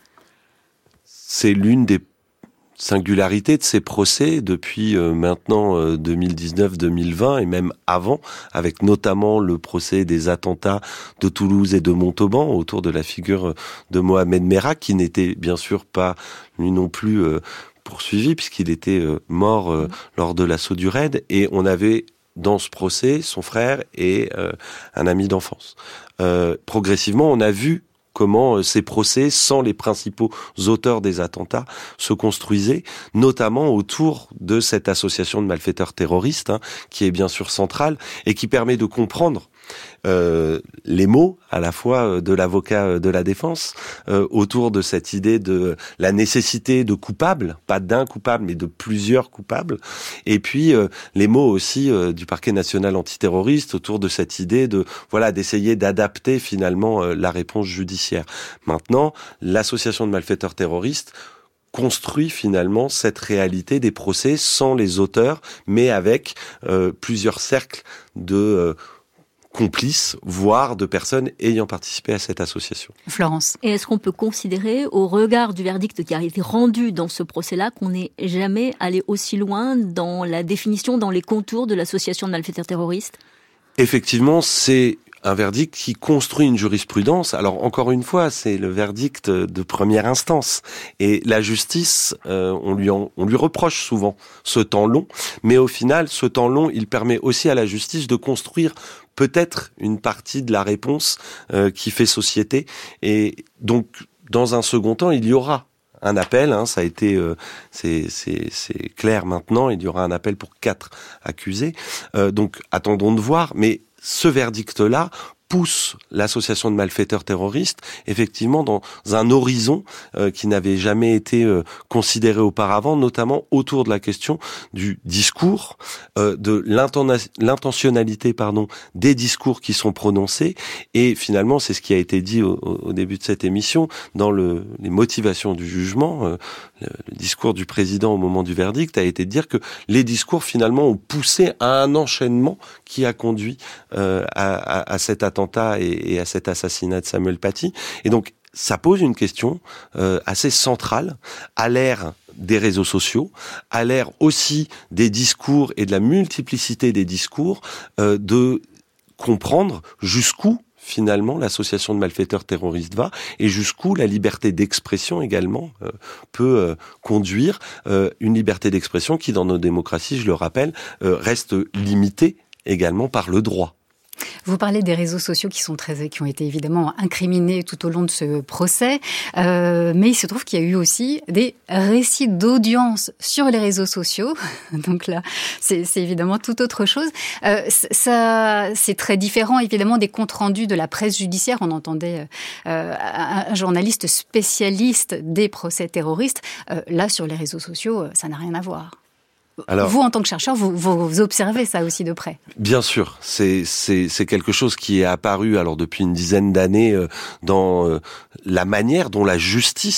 C'est l'une des singularités de ces procès depuis euh, maintenant euh, deux mille dix-neuf deux mille vingt et même avant, avec notamment le procès des attentats de Toulouse et de Montauban autour de la figure de Mohamed Merah, qui n'était bien sûr pas lui non plus euh, poursuivi puisqu'il était euh, mort euh, lors de l'assaut du raid, et on avait dans ce procès son frère et euh, un ami d'enfance. Euh, progressivement, on a vu comment euh, ces procès, sans les principaux auteurs des attentats, se construisaient, notamment autour de cette association de malfaiteurs terroristes, hein, qui est bien sûr centrale et qui permet de comprendre Euh, les mots à la fois de l'avocat de la défense euh, autour de cette idée de la nécessité de coupables, pas d'un coupable mais de plusieurs coupables, et puis euh, les mots aussi euh, du parquet national antiterroriste autour de cette idée de voilà d'essayer d'adapter finalement euh, la réponse judiciaire. Maintenant, l'association de malfaiteurs terroristes construit finalement cette réalité des procès sans les auteurs, mais avec euh, plusieurs cercles de euh, complices, voire de personnes ayant participé à cette association. Florence. Et est-ce qu'on peut considérer, au regard du verdict qui a été rendu dans ce procès-là, qu'on n'est jamais allé aussi loin dans la définition, dans les contours de l'association de malfaiteurs terroristes ? Effectivement, c'est un verdict qui construit une jurisprudence. Alors encore une fois, c'est le verdict de première instance. Et la justice, euh, on lui en, on lui reproche souvent ce temps long, mais au final, ce temps long, il permet aussi à la justice de construire peut-être une partie de la réponse euh, qui fait société. Et donc, dans un second temps, il y aura un appel, hein, ça a été, euh, c'est, c'est, c'est clair maintenant, il y aura un appel pour quatre accusés. Euh, donc, attendons de voir, mais ce verdict-là pousse l'association de malfaiteurs terroristes effectivement dans un horizon euh, qui n'avait jamais été euh, considéré auparavant, notamment autour de la question du discours, euh, de l'intentionnalité pardon des discours qui sont prononcés, et finalement c'est ce qui a été dit au, au début de cette émission dans le, les motivations du jugement. Euh, le, le discours du président au moment du verdict a été de dire que les discours finalement ont poussé à un enchaînement qui a conduit euh, à, à, à cet attentat et à cet assassinat de Samuel Paty. Et donc, ça pose une question euh, assez centrale à l'ère des réseaux sociaux, à l'ère aussi des discours et de la multiplicité des discours, euh, de comprendre jusqu'où finalement l'association de malfaiteurs terroristes va et jusqu'où la liberté d'expression également euh, peut euh, conduire, euh, une liberté d'expression qui dans nos démocraties, je le rappelle, euh, reste limitée également par le droit. Vous parlez des réseaux sociaux qui sont très, qui ont été évidemment incriminés tout au long de ce procès, euh, mais il se trouve qu'il y a eu aussi des récits d'audience sur les réseaux sociaux. Donc là, c'est, c'est évidemment tout autre chose. Euh, ça, c'est très différent évidemment des comptes rendus de la presse judiciaire. On entendait euh, un, un journaliste spécialiste des procès terroristes. Euh, là, sur les réseaux sociaux, ça n'a rien à voir. Alors, vous, en tant que chercheur, vous, vous observez ça aussi de près. Bien sûr, c'est, c'est, c'est quelque chose qui est apparu alors depuis une dizaine d'années euh, dans euh, la manière dont la justice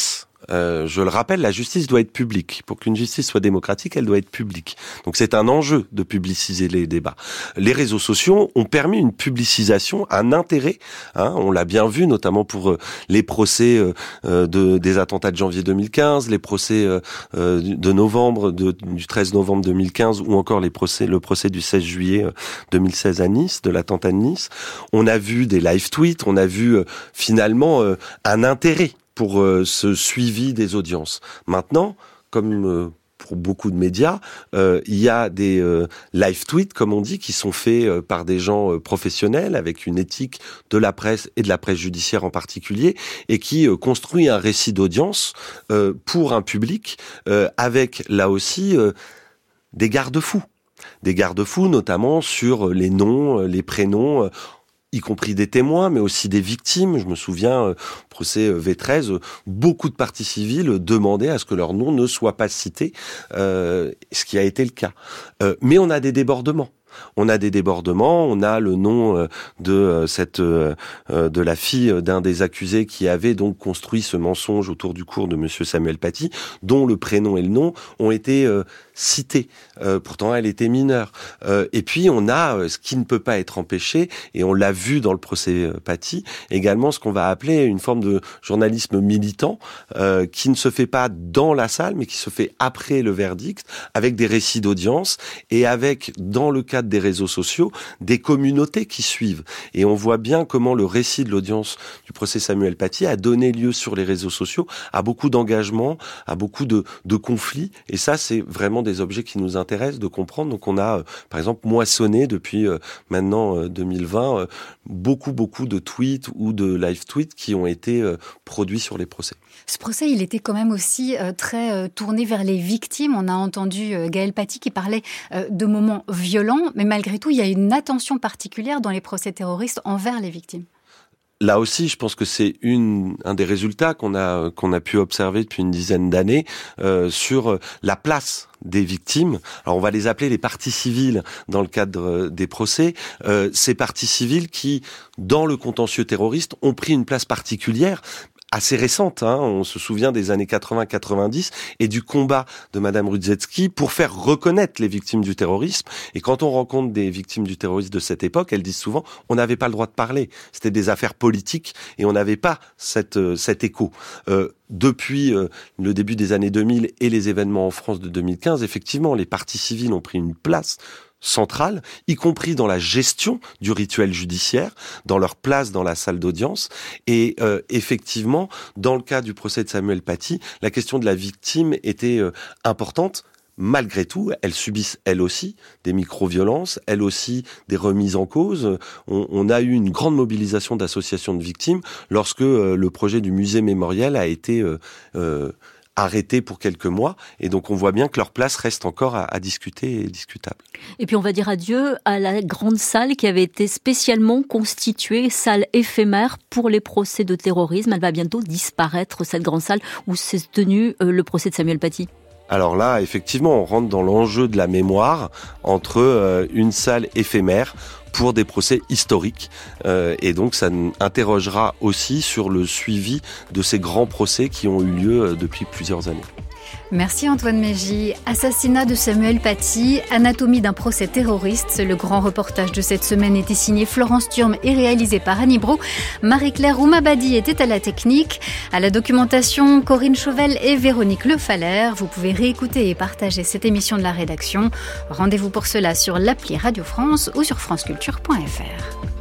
Euh, je le rappelle, la justice doit être publique. Pour qu'une justice soit démocratique, elle doit être publique. Donc c'est un enjeu de publiciser les débats. Les réseaux sociaux ont permis une publicisation, un intérêt. Hein, on l'a bien vu, notamment pour euh, les procès euh, de, des attentats de janvier deux mille quinze, les procès euh, de novembre, de, du treize novembre deux mille quinze, ou encore les procès, le procès du seize juillet deux mille seize à Nice, de l'attentat de Nice. On a vu des live tweets, on a vu euh, finalement euh, un intérêt pour euh, ce suivi des audiences. Maintenant, comme euh, pour beaucoup de médias, euh, il y a des euh, live tweets, comme on dit, qui sont faits euh, par des gens euh, professionnels, avec une éthique de la presse et de la presse judiciaire en particulier, et qui euh, construit un récit d'audience euh, pour un public, euh, avec là aussi euh, des garde-fous. Des garde-fous, notamment sur les noms, les prénoms, y compris des témoins, mais aussi des victimes. Je me souviens, euh, procès V treize, euh, beaucoup de parties civiles demandaient à ce que leur nom ne soit pas cité, euh, ce qui a été le cas. Euh, mais on a des débordements. On a des débordements, on a le nom de cette de la fille d'un des accusés qui avait donc construit ce mensonge autour du cours de monsieur Samuel Paty, dont le prénom et le nom ont été euh, cités. Euh, pourtant, elle était mineure. Euh, et puis, on a euh, ce qui ne peut pas être empêché, et on l'a vu dans le procès Paty, également ce qu'on va appeler une forme de journalisme militant, euh, qui ne se fait pas dans la salle, mais qui se fait après le verdict, avec des récits d'audience, et avec, dans le cadre des réseaux sociaux, des communautés qui suivent. Et on voit bien comment le récit de l'audience du procès Samuel Paty a donné lieu sur les réseaux sociaux à beaucoup d'engagements, à beaucoup de, de conflits. Et ça, c'est vraiment des objets qui nous intéressent de comprendre. Donc on a, euh, par exemple, moissonné depuis euh, maintenant euh, deux mille vingt euh, beaucoup, beaucoup de tweets ou de live tweets qui ont été euh, produits sur les procès. Ce procès, il était quand même aussi euh, très euh, tourné vers les victimes. On a entendu euh, Gaël Paty qui parlait euh, de moments violents, mais malgré tout, il y a une attention particulière dans les procès terroristes envers les victimes. Là aussi, je pense que c'est une, un des résultats qu'on a, qu'on a pu observer depuis une dizaine d'années euh, sur la place des victimes. Alors on va les appeler les parties civiles dans le cadre des procès. Euh, ces parties civiles qui, dans le contentieux terroriste, ont pris une place particulière, assez récente, hein. On se souvient des années quatre-vingts quatre-vingt-dix et du combat de Madame Rudzetski pour faire reconnaître les victimes du terrorisme. Et quand on rencontre des victimes du terrorisme de cette époque, elles disent souvent on n'avait pas le droit de parler. C'était des affaires politiques et on n'avait pas cette, euh, cet écho. Euh, depuis euh, le début des années deux mille et les événements en France de deux mille quinze, effectivement, les parties civiles ont pris une place centrale, y compris dans la gestion du rituel judiciaire, dans leur place dans la salle d'audience. Et euh, effectivement, dans le cas du procès de Samuel Paty, la question de la victime était euh, importante. Malgré tout, elles subissent, elles aussi, des micro-violences, elles aussi, des remises en cause. On, on a eu une grande mobilisation d'associations de victimes lorsque euh, le projet du musée mémorial a été euh, euh, arrêtés pour quelques mois, et donc on voit bien que leur place reste encore à, à discuter et discutable. Et puis on va dire adieu à la grande salle qui avait été spécialement constituée, salle éphémère pour les procès de terrorisme. Elle va bientôt disparaître, cette grande salle où s'est tenu euh, le procès de Samuel Paty. Alors là, effectivement, on rentre dans l'enjeu de la mémoire entre euh, une salle éphémère pour des procès historiques. Euh, et donc, ça interrogera aussi sur le suivi de ces grands procès qui ont eu lieu euh, depuis plusieurs années. Merci Antoine Mégy. Assassinat de Samuel Paty, anatomie d'un procès terroriste. Le grand reportage de cette semaine était signé Florence Thurm et réalisé par Annie Brou. Marie-Claire Oumabadi était à la technique. À la documentation, Corinne Chauvel et Véronique Le Faller. Vous pouvez réécouter et partager cette émission de la rédaction. Rendez-vous pour cela sur l'appli Radio France ou sur franceculture point f r.